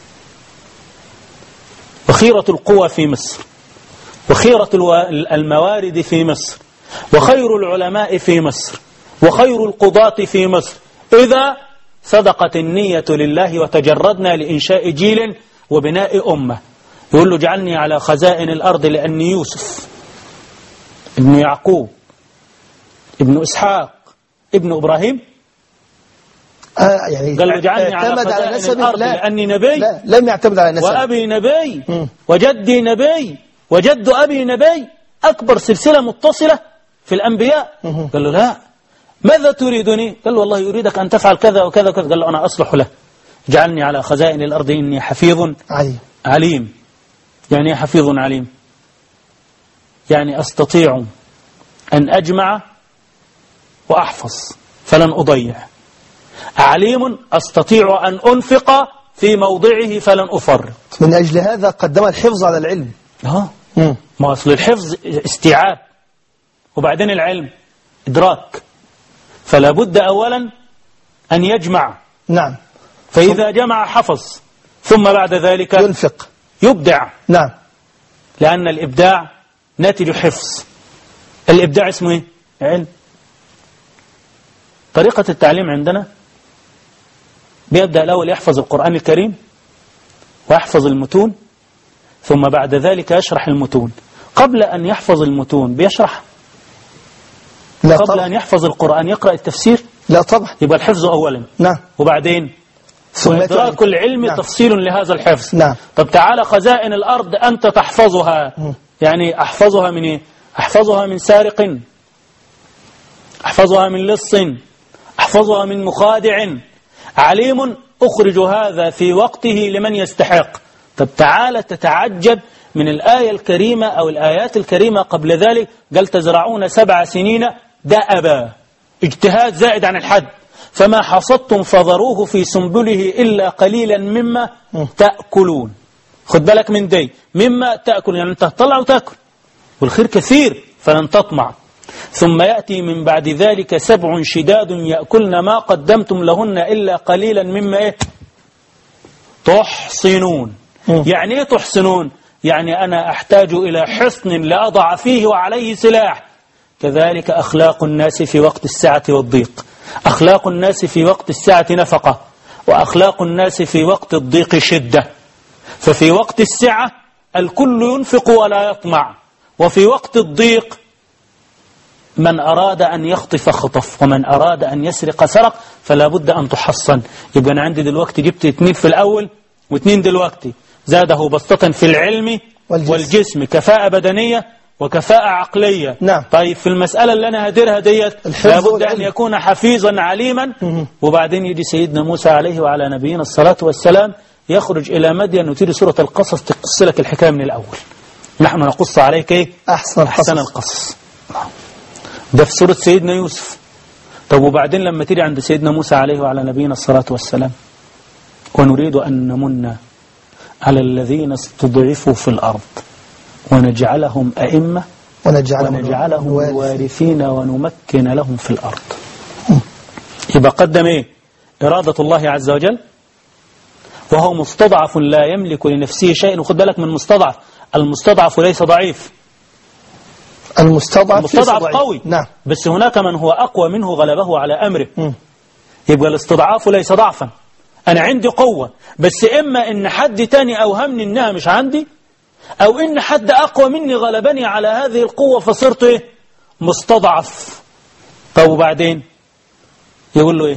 وخيرة القوى في مصر، وخيرة الموارد في مصر، وخير العلماء في مصر، وخير القضاة في مصر، إذا صدقت النية لله وتجردنا لإنشاء جيل وبناء أمة. يقول له اجعلني على خزائن الأرض لأني يوسف ابن يعقوب ابن إسحاق ابن إبراهيم. يعني قال له اجعلني على خزائن الأرض لأني نبي. لا، لم يعتمد على نسب. وأبي نبي وجدي نبي وجد أبي نبي، أكبر سلسلة متصلة في الأنبياء. قال له لا، ماذا تريدني؟ قال له والله يريدك أن تفعل كذا وكذا وكذا. قال له أنا أصلح له. اجعلني على خزائن الأرض إني حفيظ عليم. يعني حفيظ عليم يعني أستطيع أن أجمع وأحفظ فلن أضيع. عليم أستطيع أن أنفق في موضعه فلن أفرط. من أجل هذا قدم الحفظ على العلم. ما أصل الحفظ استيعاب، وبعدين العلم إدراك. فلا بد أولا أن يجمع. نعم. فإذا جمع حفظ، ثم بعد ذلك ينفق يبدع. نعم. لأن الإبداع ناتج حفظ. الإبداع اسمه إيه؟ علم. طريقة التعليم عندنا بيبدأ الأول يحفظ القرآن الكريم ويحفظ المتون، ثم بعد ذلك يشرح المتون. قبل أن يحفظ المتون بيشرح؟ لا قبل طبعا. أن يحفظ القرآن يقرأ التفسير؟ لا طبعا. يبقى الحفظ أولا. نعم. وبعدين وإدراك العلم. نعم. تفصيل لهذا الحفظ. نعم. طب تعالى خزائن الأرض أنت تحفظها. يعني أحفظها من إيه؟ أحفظها من سارق، أحفظها من لص، أحفظها من مخادع. عليم أخرج هذا في وقته لمن يستحق. طب تعالى تتعجب من الآية الكريمة أو الآيات الكريمة قبل ذلك، قال تزرعون 7 سنين دأبا، اجتهاد زائد عن الحد. فما حصدتم فذروه في سنبله إلا قليلا مما تأكلون. خد بالك من دي، مما تأكل يعني أنت تطلع وتأكل، والخير كثير فلن تطمع. ثم يأتي من بعد ذلك 7 شداد يأكلن ما قدمتم لهن إلا قليلا مما إيه؟ تحصنون. يعني إيه تحصنون؟ يعني أنا أحتاج إلى حصن لأضع فيه وعليه سلاح. كذلك أخلاق الناس في وقت السعة والضيق. أخلاق الناس في وقت السعة نفقة، وأخلاق الناس في وقت الضيق شدة. ففي وقت السعة الكل ينفق ولا يطمع، وفي وقت الضيق من أراد أن يخطف خطف، ومن أراد أن يسرق سرق، فلا بد أن تحصن. يبقى أنا عندي دلوقتي جبت 2 في الأول و2 دلوقتي، زاده بسطة في العلم والجسم، كفاءة بدنية وكفاءة عقلية. نعم. طيب في المسألة اللي أنا هديرها ديت لا بد أن يكون حفيظا عليما. وبعدين يجي سيدنا موسى عليه وعلى نبينا الصلاة والسلام يخرج إلى مدين وتيجي سورة القصص تقص لك الحكاية من الأول. نحن نقص عليك إيه؟ أحسن القصص. ده في سورة سيدنا يوسف. طب وبعدين لما تيجي عند سيدنا موسى عليه وعلى نبينا الصلاة والسلام، ونريد أن نمن على الذين استضعفوا في الأرض ونجعلهم أئمة ونجعلهم وارثين ونمكن لهم في الأرض. يبقى قدم إيه؟ إرادة الله عز وجل، وهو مستضعف لا يملك لنفسه شيء. وخد بالك من مستضعف، المستضعف ليس ضعيف، المستضعف قوي. نعم. بس هناك من هو أقوى منه غلبه على أمره. يبقى الاستضعاف ليس ضعفا، أنا عندي قوة، بس إما إن حد تاني أوهمني إنها مش عندي، أو إن حد أقوى مني غلبني على هذه القوة فصرت إيه؟ مستضعف. طب وبعدين يقول له إيه؟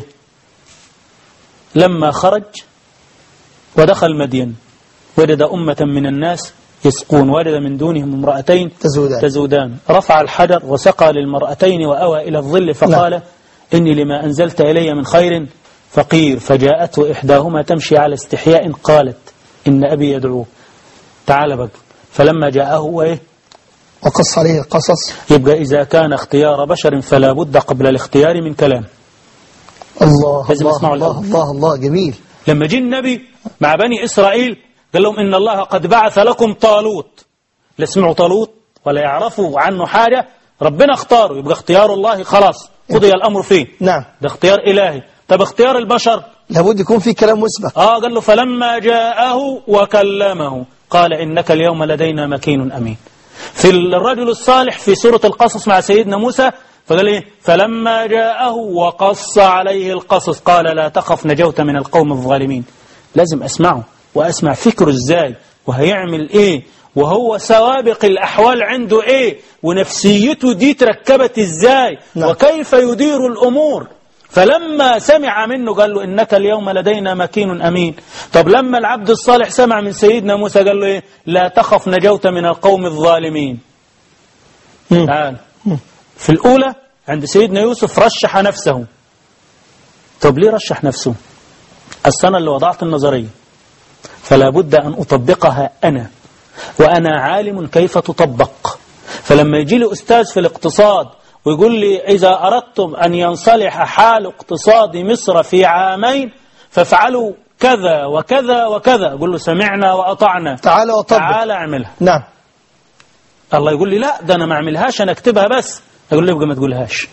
لما خرج ودخل مدين وجد أمة من الناس يسقون، وجد من دونهم امرأتين تزودان، رفع الحجر وسقى للمرأتين وأوى إلى الظل فقال إني لما أنزلت إلي من خير فقير. فجاءته إحداهما تمشي على استحياء قالت إن أبي يدعوه، تعال بقى. فلما جاءه إيه؟ وقص عليه القصص. يبقى إذا كان اختيار بشر فلا بد قبل الاختيار من كلام. الله الله الله, الله الله جميل. لما جه النبي مع بني إسرائيل قال لهم إن الله قد بعث لكم طالوت، لا سمعوا طالوت ولا يعرفوا عنه حاجة، ربنا اختاره. يبقى اختيار الله خلاص قضي الأمر فيه. نعم. ده اختيار إلهي. طب اختيار البشر لابد يكون في كلام مسبق. قال له فلما جاءه وكلمه قال إنك اليوم لدينا مكين أمين. في الرجل الصالح في سورة القصص مع سيدنا موسى فقال إيه؟ فلما جاءه وقص عليه القصص قال لا تخف نجوت من القوم الظالمين. لازم أسمعه وأسمع فكره إزاي وهيعمل إيه وهو سوابق الأحوال عنده إيه ونفسيته دي تركبت إزاي وكيف يدير الأمور. فلما سمع منه قال له إنك اليوم لدينا مكين أمين. طب لما العبد الصالح سمع من سيدنا موسى قال له إيه؟ لا تخف نجوت من القوم الظالمين. تعال في الأولى عند سيدنا يوسف رشح نفسه. طب ليه رشح نفسه؟ السنة اللي وضعت النظرية فلا بد أن أطبقها أنا، وأنا عالم كيف تطبق. فلما يجي لي أستاذ في الاقتصاد ويقول لي إذا أردتم أن ينصلح حال اقتصاد مصر في عامين فافعلوا كذا وكذا وكذا، أقول له سمعنا وأطعنا، تعال وطبق، تعال أعملها. نعم. الله يقول لي لا ده أنا ما أعملهاش أنا أكتبها بس، أقول له يبقى ما تقولهاش.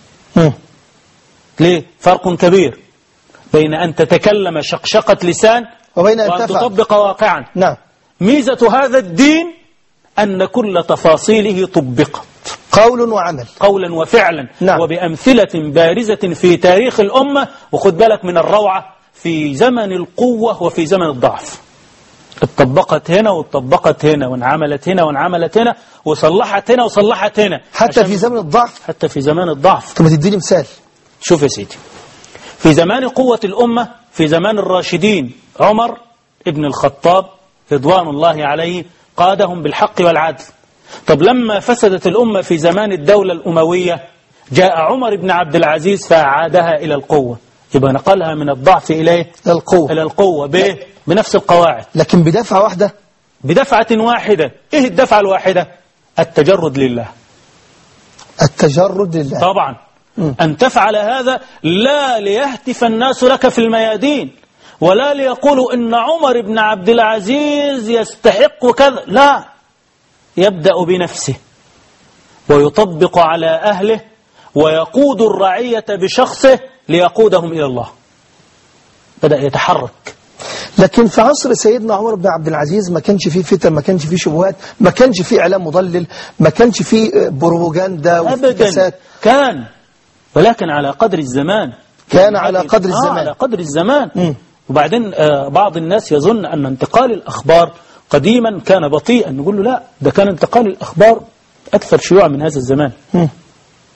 ليه؟ فرق كبير بين أن تتكلم شقشقة لسان وبين أن تطبق واقعا. نعم. ميزة هذا الدين أن كل تفاصيله طبقت قول وعمل، قولا وفعلا. نعم. وبأمثلة بارزة في تاريخ الأمة. وخد بالك من الروعة في زمن القوة وفي زمن الضعف، اتطبقت هنا واتطبقت هنا وانعملت هنا وانعملت هنا وصلحت هنا وصلحت هنا حتى في زمن الضعف. حتى في زمان الضعف. طب تديني مثال. شوف يا سيدي، في زمان قوة الأمة في زمان الراشدين عمر ابن الخطاب رضوان الله عليه قادهم بالحق والعدل. طب لما فسدت الأمة في زمان الدولة الأموية جاء عمر بن عبد العزيز فأعادها إلى القوة. يبقى نقلها من الضعف إلى القوة بنفس القواعد، لكن بدفعة واحدة، بدفعة واحدة. إيه الدفعة الواحدة؟ التجرد لله. التجرد لله طبعا. أن تفعل هذا لا ليهتف الناس لك في الميادين ولا ليقولوا إن عمر بن عبد العزيز يستحق كذا، لا، يبدأ بنفسه ويطبق على أهله ويقود الرعية بشخصه ليقودهم إلى الله. بدأ يتحرك. لكن في عصر سيدنا عمر بن عبد العزيز ما كانش فيه فتن، ما كانش فيه شبهات، ما كانش فيه إعلام مضلل، ما كانش فيه بروباغندا وافتكاسات. كان، ولكن على قدر الزمان. كان على قدر الزمان. على قدر الزمان. وبعدين بعض الناس يظن أن انتقال الأخبار قديما كان بطيئا، نقول له لا، ده كان انتقال الأخبار أكثر شيوعا من هذا الزمان.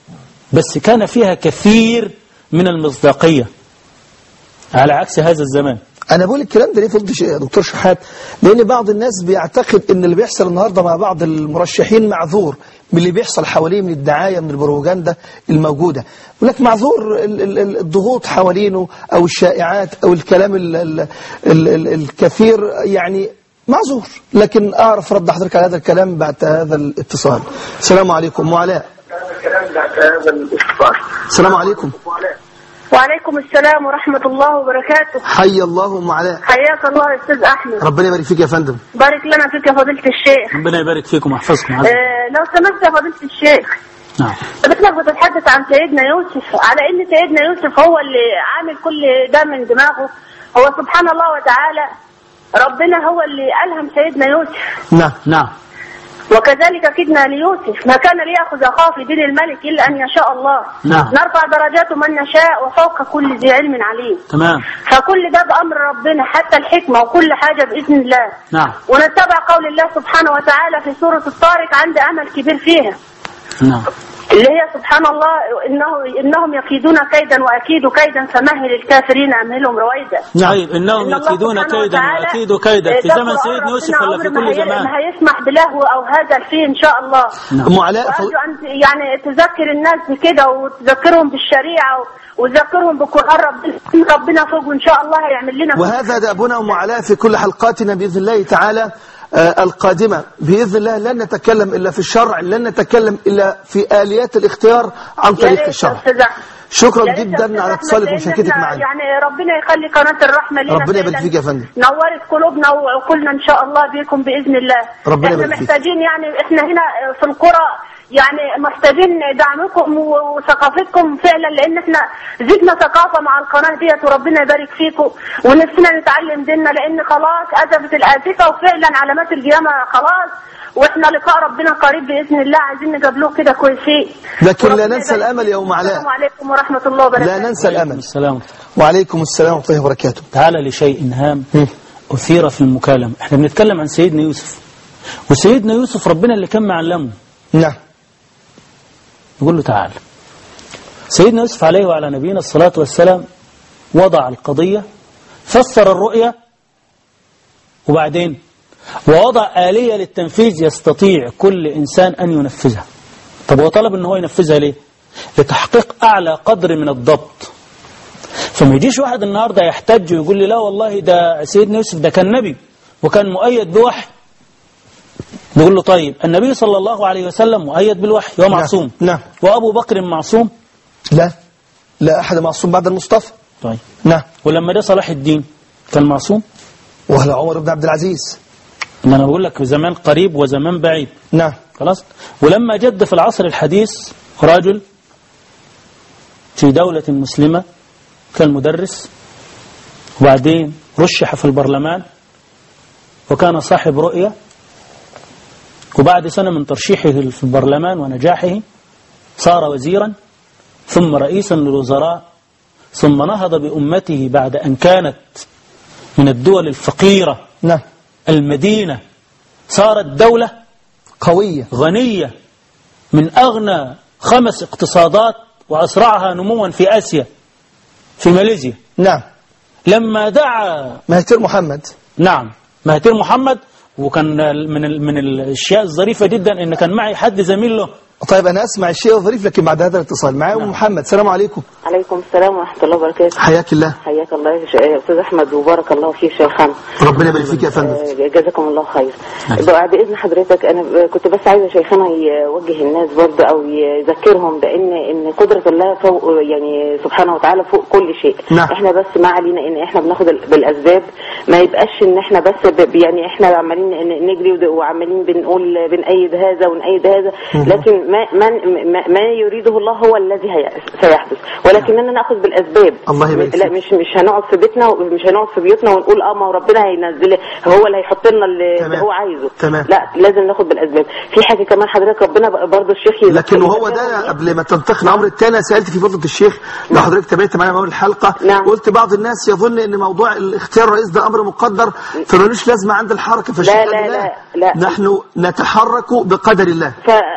بس كان فيها كثير من المصداقية على عكس هذا الزمان. أنا بقول الكلام ده ليه فضل دكتور شحات؟ لأن بعض الناس بيعتقد أن اللي بيحصل النهاردة مع بعض المرشحين معذور من اللي بيحصل حواليه من الدعاية من البروباغندا الموجودة. يقول لك معذور الضغوط حوالينه أو الشائعات أو الكلام الكثير، يعني معذور. لكن أعرف رد حضرتك على هذا الكلام بعد هذا الاتصال. السلام عليكم. وعلاء. السلام عليكم. وعليكم السلام ورحمة الله وبركاته. حي الله أم علاء. حياك الله يا أستاذ أحمد. ربنا يبارك فيك يا فندم. بارك لنا فيك يا فضيلة الشيخ. ربنا يبارك فيكم ويحفظكم. لو سمحت يا فضيلة الشيخ. نعم. حضرتك بتتحدث عن سيدنا يوسف، على إن سيدنا يوسف هو اللي عامل كل ده من دماغه. هو سبحان الله وتعالى ربنا هو اللي ألهم سيدنا يوسف. نعم نعم. وكذلك كدنا ليوسف ما كان ليأخذ أخاه في دين الملك إلا أن يشاء الله. نعم. نرفع درجات من نشاء وفوق كل ذي علم عليم. تمام. فكل ده بأمر ربنا، حتى الحكمة وكل حاجة بإذن الله. نعم. ونتبع قول الله سبحانه وتعالى في سورة الطارق عند أمل كبير فيها. نعم. اللي هي سبحان الله إنهم يكيدون كيدا وأكيد كيدا فمهل الكافرين أمهلهم رويدا. طيب إنهم يكيدون كيدا وأكيد كيدا في زمن سيدنا يوسف ولا في كل زمان؟ ما هيسمح بلهو أو هذا فيه إن شاء الله. أم علاء يعني تذكر الناس بكده وتذكرهم بالشريعة وتذكرهم بقرآن ربنا فوق إن شاء الله هيعمل لنا. وهذا دأبنا أم علاء في كل حلقاتنا بإذن الله تعالى القادمة بإذن الله. لن نتكلم إلا في الشرع، لن نتكلم إلا في آليات الاختيار عن طريق الشرع. شكرا جدا على اتصالك ومشاركتك معنا. يعني ربنا يخلي قناة الرحمة لنا. ربنا يبارك فيك يا فندم. نورت قلوبنا وعقولنا إن شاء الله بكم بإذن الله. ربنا يبارك احنا فيك. محتاجين، يعني احنا هنا في القرى يعني محتاجين دعمكم وثقافتكم فعلا، لان احنا زدنا ثقافة مع القناة ديت وربنا يبارك فيكم، ونفسنا نتعلم ديننا لان خلاص أزفت الآسفة وفعلا علامات القيامة خلاص، واحنا لقاء ربنا قريب بإذن الله، عايزين نقابلوه كده كويسين. لكن لا ننسى الأمل يا أم علاء. السلام عليكم ورحمة الله وبركاته. لا ننسى الأمل. السلام. وعليكم السلام ورحمة الله وبركاته. تعالى لشيء هام أثير في المكالمة. احنا بنتكلم عن سيدنا يوسف، وسيدنا يوسف ربنا اللي كان معلمه. نعم. يقول له تعال. سيدنا يوسف عليه وعلى نبينا الصلاة والسلام وضع القضية، فسر الرؤية، وبعدين ووضع آلية للتنفيذ يستطيع كل إنسان أن ينفذها. طب هو طلب أنه ينفذها ليه؟ لتحقيق أعلى قدر من الضبط. فما يجيش واحد النهاردة يحتج ويقول لي لا والله ده سيدنا يوسف ده كان نبي وكان مؤيد بوحي. نقول له طيب النبي صلى الله عليه وسلم مؤيد بالوحي ومعصوم. نعم. وأبو بكر معصوم؟ لا أحد معصوم بعد المصطفى. طيب. نعم. ولما ده صلاح الدين كان معصوم؟ وهلا عمر بن عبد العزيز. أنا بقول لك زمان قريب وزمان بعيد. نعم. خلاص. ولما جد في العصر الحديث رجل في دولة مسلمة كان مدرس، وبعدين رشح في البرلمان وكان صاحب رؤية، وبعد سنة من ترشيحه في البرلمان ونجاحه صار وزيرا ثم رئيسا للوزراء، ثم نهض بأمته بعد أن كانت من الدول الفقيرة. نعم. المدينة صارت دولة قوية غنية من أغنى 5 اقتصادات وأسرعها نموا في آسيا، في ماليزيا. نعم. لما دعا مهاتير محمد. نعم مهاتير محمد. وكان من الأشياء الظريفة جدا إن كان معي حد زميل له. طيب أنا أسمع الشيء الظريف لكن بعد هذا الاتصال معي أم محمد. السلام عليكم. عليكم السلام ورحمة الله وبركاته. حياك الله. حياك الله يا أستاذ أحمد وبارك الله فيك شيخنا. ربنا يبارك فيك يا فندم. جزاكم الله خير. بعد إذن حضرتك أنا كنت بس عايزة شيخنا يوجه الناس برضه أو يذكرهم بأن قدرة الله فوق، يعني سبحانه وتعالى فوق كل شيء. نعم. إحنا بس ما علينا إن إحنا بناخد بالأسباب، ما يبقاش إن إحنا بس يعني إحنا عمالين نجري وعمالين بنقول بنأيد هذا ونأيد هذا، لكن ما يريده الله هو الذي سيحدث، ولكننا نأخذ بالأسباب. الله يبارك. لا مش هنقعد في بيتنا ومش هنقعد في بيوتنا ونقول ما هو ربنا هينزل هو اللي هيحط لنا اللي هو عايزه. تمام. لا لازم ناخد بالأسباب. في حاجة كمان حضرتك ربنا برضه الشيخ لكن وهو ده قبل ما تنتقل الأمر الثاني سألت في فضيلة الشيخ لو حضرتك تابعت معايا أول الحلقة. نعم. قلت بعض الناس يظن ان موضوع الاختيار الرئيس ده أمر مقدر فمالوش لازمة عند الحركة. لا لا لا لا نحن نتحرك بقدر الله.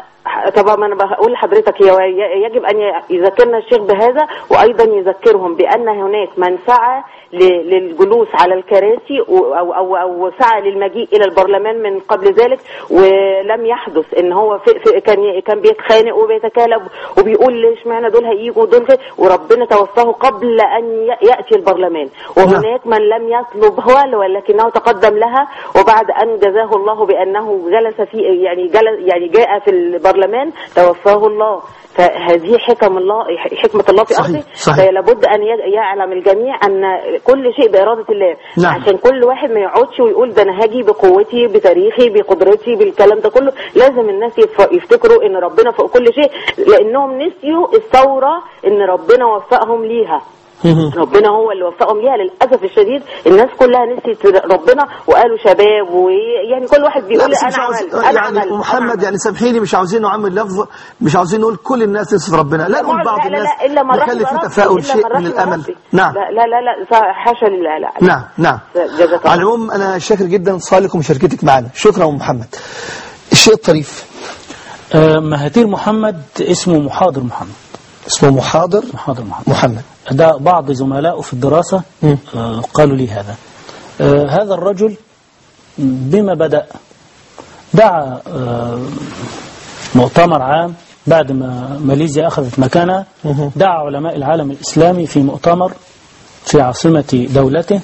طبعا انا بقول لحضرتك يجب ان يذكرنا الشيخ بهذا، وايضا يذكرهم بان هناك من سعى للجلوس على الكراسي او سعى للمجيء الى البرلمان من قبل ذلك ولم يحدث، ان هو كان بيتخانق وبيتكالب وبيقول ليش معنى دول هيجوا ودول وربنا توفاه قبل ان ياتي البرلمان. وهناك من لم يطلبها ولكنه تقدم لها، وبعد ان جزاه الله بانه جلس في يعني جاء في البرلمان توفاه الله. فهذه حكمة الله في أرضه. فلابد أن يعلم الجميع أن كل شيء بإرادة الله. نعم. عشان كل واحد ما يقعدش ويقول ده أنا هاجي بقوتي بتاريخي بقدرتي بالكلام ده كله. لازم الناس يفتكروا أن ربنا فوق كل شيء، لأنهم نسيوا الثورة أن ربنا وفقهم ليها. ربنا هو اللي وفقهم ليها. للأسف الشديد الناس كلها نسيت ربنا وقالوا شباب، ويعني كل واحد بيقول أنا عمل محمد يعني سامحيني، مش عاوزين نعمل لفظ، مش عاوزين نقول كل الناس نسيت ربنا، لا نقول بعض الناس نخلي في تفاؤل شيء من الأمل. نعم لا حاشا لله. لا. نعم. على العموم أنا شاكر جدا اتصالكم ومشاركتك معنا، شكرا محمد. الشيء الطريف مهاتير محمد اسمه محاضر محمد. اسمه محاضر محمد. ده بعض زملائه في الدراسة قالوا لي هذا. هذا الرجل بما بدأ دعا مؤتمر عام بعد ما ماليزيا أخذت مكانها، دعا علماء العالم الإسلامي في مؤتمر في عاصمة دولته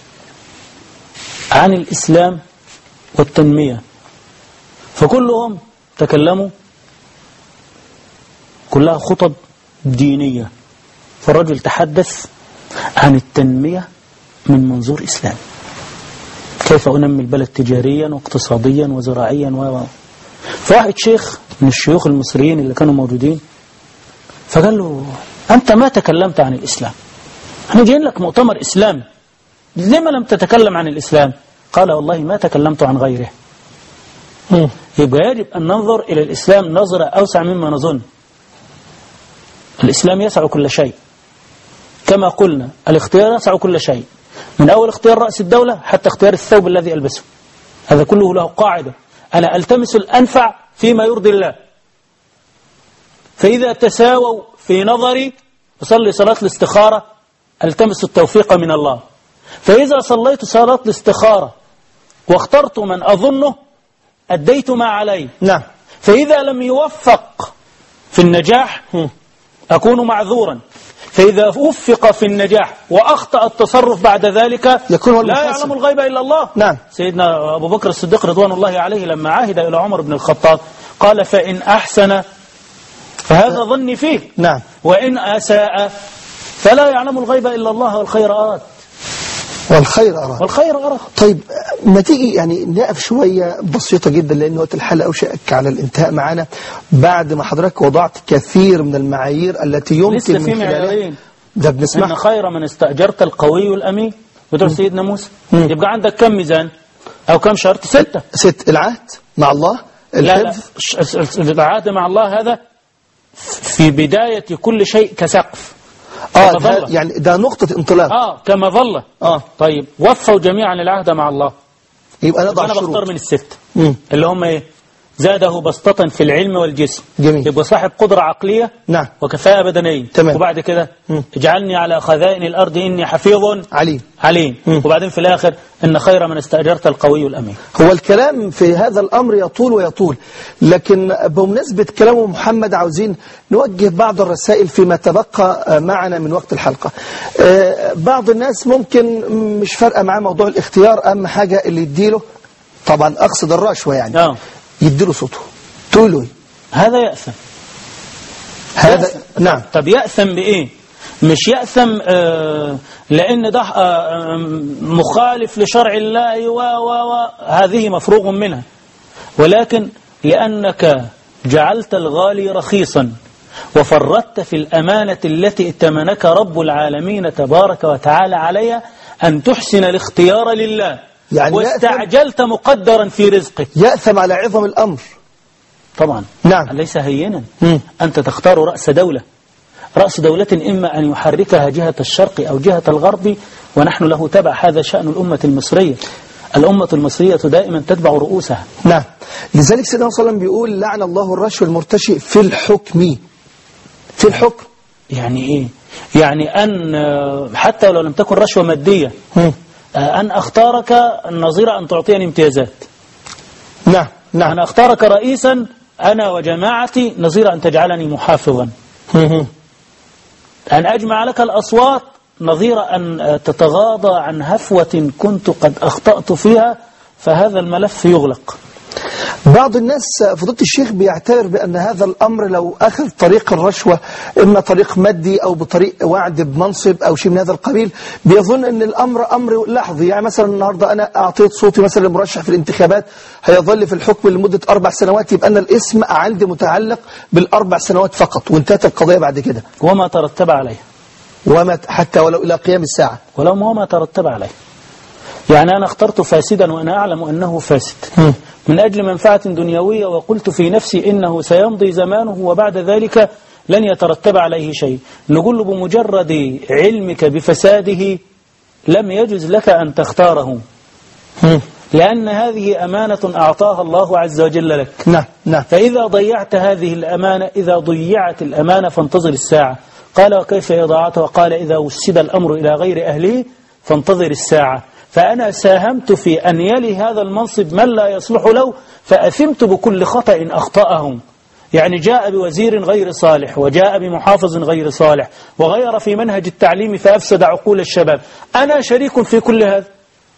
عن الإسلام والتنمية، فكلهم تكلموا كلها خطب دينية. فالرجل تحدث عن التنمية من منظور إسلامي، كيف أنمي البلد تجاريا واقتصاديا وزراعيا فواحد شيخ من الشيوخ المصريين اللي كانوا موجودين فقال له أنت ما تكلمت عن الإسلام، احنا جايين لك مؤتمر إسلامي، لما لم تتكلم عن الإسلام؟ قال والله ما تكلمت عن غيره. يبقى يجب أن ننظر إلى الإسلام نظرة أوسع مما نظن. الإسلام يسع كل شيء، كما قلنا الاختيار يسع كل شيء، من أول اختيار رأس الدولة حتى اختيار الثوب الذي ألبسه، هذا كله له قاعدة، أنا ألتمس الأنفع فيما يرضي الله. فإذا تساووا في نظري أصلي صلاة الاستخارة ألتمس التوفيق من الله، فإذا صليت صلاة الاستخارة واخترت من أظنه أديت ما علي. نعم. فإذا لم يوفق في النجاح أكون معذورا، فإذا وفق في النجاح وأخطأ التصرف بعد ذلك لا يعلم الغيب إلا الله. نعم. سيدنا أبو بكر الصديق رضوان الله عليه لما عاهد إلى عمر بن الخطاب قال فإن أحسن فهذا ظني فيه. نعم. وإن أساء فلا يعلم الغيب إلا الله والخير أراد. والخير أراد. طيب ما تيجي يعني نقف شوية بسيطة جدا لأن وقت الحلقة أوشك على الانتهاء معنا، بعد ما حضرتك وضعت كثير من المعايير التي يمكن من خلالها ده بنسمع إن خير من استأجرت القوي الأمين بتقول سيدنا موسى. يبقى عندك كم ميزان أو كم شرط؟ 6. العهد مع الله، الحفظ. العهد مع الله هذا في بداية كل شيء كسقف. يعني ده نقطة انطلاق. كما ظل. طيب وفوا جميعا العهد مع الله، يبقى أنا بختار من الست اللي هم ايه؟ زاده بسطة في العلم والجسم. جميل. يبقى صاحب قدرة عقلية. نعم. وكفاءة بدنية. تمام. وبعد كده اجعلني على خزائن الأرض إني حفيظ عليم. وبعدين في الآخر إن خير من استأجرت القوي الأمين. هو الكلام في هذا الأمر يطول ويطول، لكن بمناسبة كلامه محمد عاوزين نوجه بعض الرسائل فيما تبقى معنا من وقت الحلقة. بعض الناس ممكن مش فارقة معاه موضوع الاختيار، أهم حاجة اللي يديله، طبعا أقصد الرشوة يعني يديله صوته، تقولوا ايه؟ هذا يأثم. هذا نعم. طب يأثم بإيه؟ مش يأثم لأن ده مخالف لشرع الله هذه مفروغ منها، ولكن لأنك جعلت الغالي رخيصا وفرطت في الأمانة التي ائتمنك رب العالمين تبارك وتعالى عليها أن تحسن الاختيار لله، يعني واستعجلت مقدرا في رزقك. يأثم على عظم الأمر طبعا. نعم. ليس هينا. أنت تختار رأس دولة إما أن يحركها جهة الشرق أو جهة الغرب، ونحن له تبع، هذا شأن الأمة المصرية. الأمة المصرية دائما تتبع رؤوسها. نعم. لذلك سيدنا صلى الله عليه وسلم بيقول لعن الله الرشوة المرتشي في الحكم. في الحكم يعني إيه؟ يعني أن حتى لو لم تكن رشوة مادية أن أختارك نظير أن تعطيني امتيازات. نعم نعم. أنا أختارك رئيسا أنا وجماعتي نظير أن تجعلني محافظا. أن أجمع لك الأصوات نظير أن تتغاضى عن هفوة كنت قد أخطأت فيها، فهذا الملف يغلق. بعض الناس فضيلة الشيخ بيعتبر بأن هذا الأمر لو أخذ طريق الرشوة إما طريق مادي أو بطريق وعد بمنصب أو شيء من هذا القبيل، بيظن أن الأمر أمر لحظي. يعني مثلا النهاردة أنا أعطيت صوتي مثلا لمرشح في الانتخابات هيظل في الحكم لمدة 4 سنوات، يبقى أن الاسم عندي متعلق بال4 سنوات فقط وانتهت القضية بعد كده وما ترتب عليه، وما حتى ولو إلى قيام الساعة، ولو ما ترتب عليه. يعني أنا اخترت فاسدا وأنا أعلم أنه فاسد من أجل منفعة دنيوية، وقلت في نفسي إنه سيمضي زمانه وبعد ذلك لن يترتب عليه شيء. نقول له بمجرد علمك بفساده لم يجوز لك أن تختاره، لأن هذه أمانة أعطاها الله عز وجل لك. نعم نعم. فإذا ضيعت هذه الأمانة، إذا ضيعت الأمانة فانتظر الساعة. قال وكيف إضاعتها؟ قال إذا وسد الأمر إلى غير أهله فانتظر الساعة. فأنا ساهمت في أن يلي هذا المنصب من لا يصلح له، فأثمت بكل خطأ أخطأه. يعني جاء بوزير غير صالح، وجاء بمحافظ غير صالح، وغير في منهج التعليم فأفسد عقول الشباب. أنا شريك في كل هذا.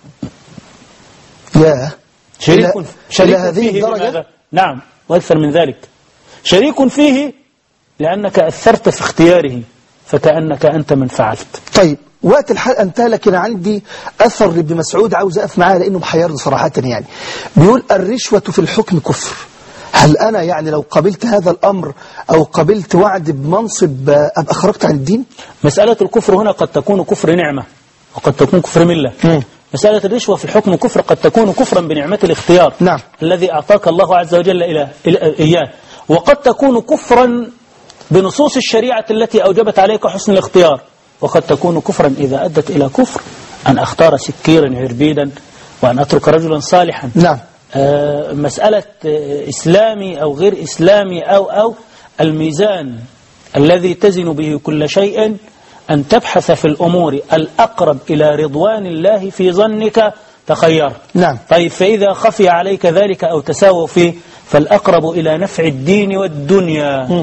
شريك هذه فيه. الدرجة؟ نعم، وأكثر من ذلك. شريك فيه لأنك أثرت في اختياره، فكأنك أنت من فعلت. طيب وقت الحلقة انتهى، لكن عندي أثر لابن مسعود عاوز أقف معاه لأنه محيرني صراحة. يعني بيقول الرشوة في الحكم كفر. هل أنا يعني لو قبلت هذا الأمر أو قبلت وعد بمنصب أبقى خرجت عن الدين؟ مسألة الكفر هنا قد تكون كفر نعمة وقد تكون كفر ملة. مسألة الرشوة في الحكم كفر قد تكون كفرا بنعمة الاختيار. نعم. الذي أعطاك الله عز وجل إياه، وقد تكون كفرا بنصوص الشريعة التي أوجبت عليك حسن الاختيار، وقد تكون كفرا إذا أدت إلى كفر أن أختار سكيرا عربيدا وأن أترك رجلا صالحا. نعم. مسألة إسلامي أو غير إسلامي أو الميزان الذي تزن به كل شيء أن تبحث في الأمور الأقرب إلى رضوان الله في ظنك تخير. نعم. طيب فإذا خفي عليك ذلك أو تساووا فيه فالأقرب إلى نفع الدين والدنيا.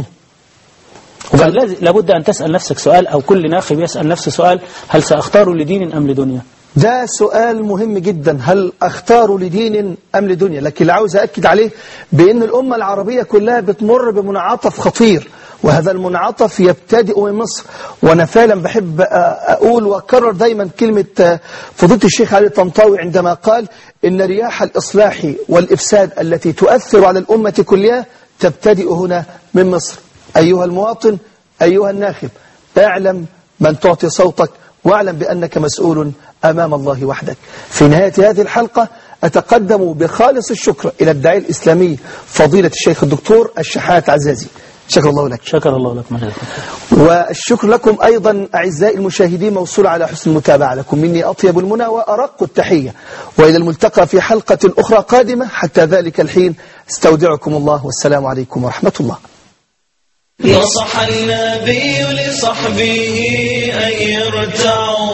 لابد أن تسأل نفسك سؤال، أو كل ناخب يسأل نفسه سؤال: هل سأختار لدين أم لدنيا؟ ده سؤال مهم جدا، هل أختار لدين أم لدنيا؟ لكن اللي عاوز أأكد عليه بأن الأمة العربية كلها بتمر بمنعطف خطير، وهذا المنعطف يبتدئ من مصر. وأنا فعلا بحب أقول وأكرر دايما كلمة فضيلة الشيخ علي الطنطاوي عندما قال إن رياح الإصلاح والإفساد التي تؤثر على الأمة كلها تبتدئ هنا من مصر. أيها المواطن، أيها الناخب، اعلم من تعطي صوتك، واعلم بأنك مسؤول أمام الله وحدك. في نهاية هذه الحلقة أتقدم بخالص الشكر إلى الداعية الإسلامي فضيلة الشيخ الدكتور الشحات عزازي. شكر الله لك. شكر الله لك. والشكر لكم أيضا أعزائي المشاهدين موصول على حسن المتابعة. لكم مني أطيب المنى وأرق التحية، وإلى الملتقى في حلقة أخرى قادمة. حتى ذلك الحين استودعكم الله، والسلام عليكم ورحمة الله. نصح النبي لصحبه أن يرتعوا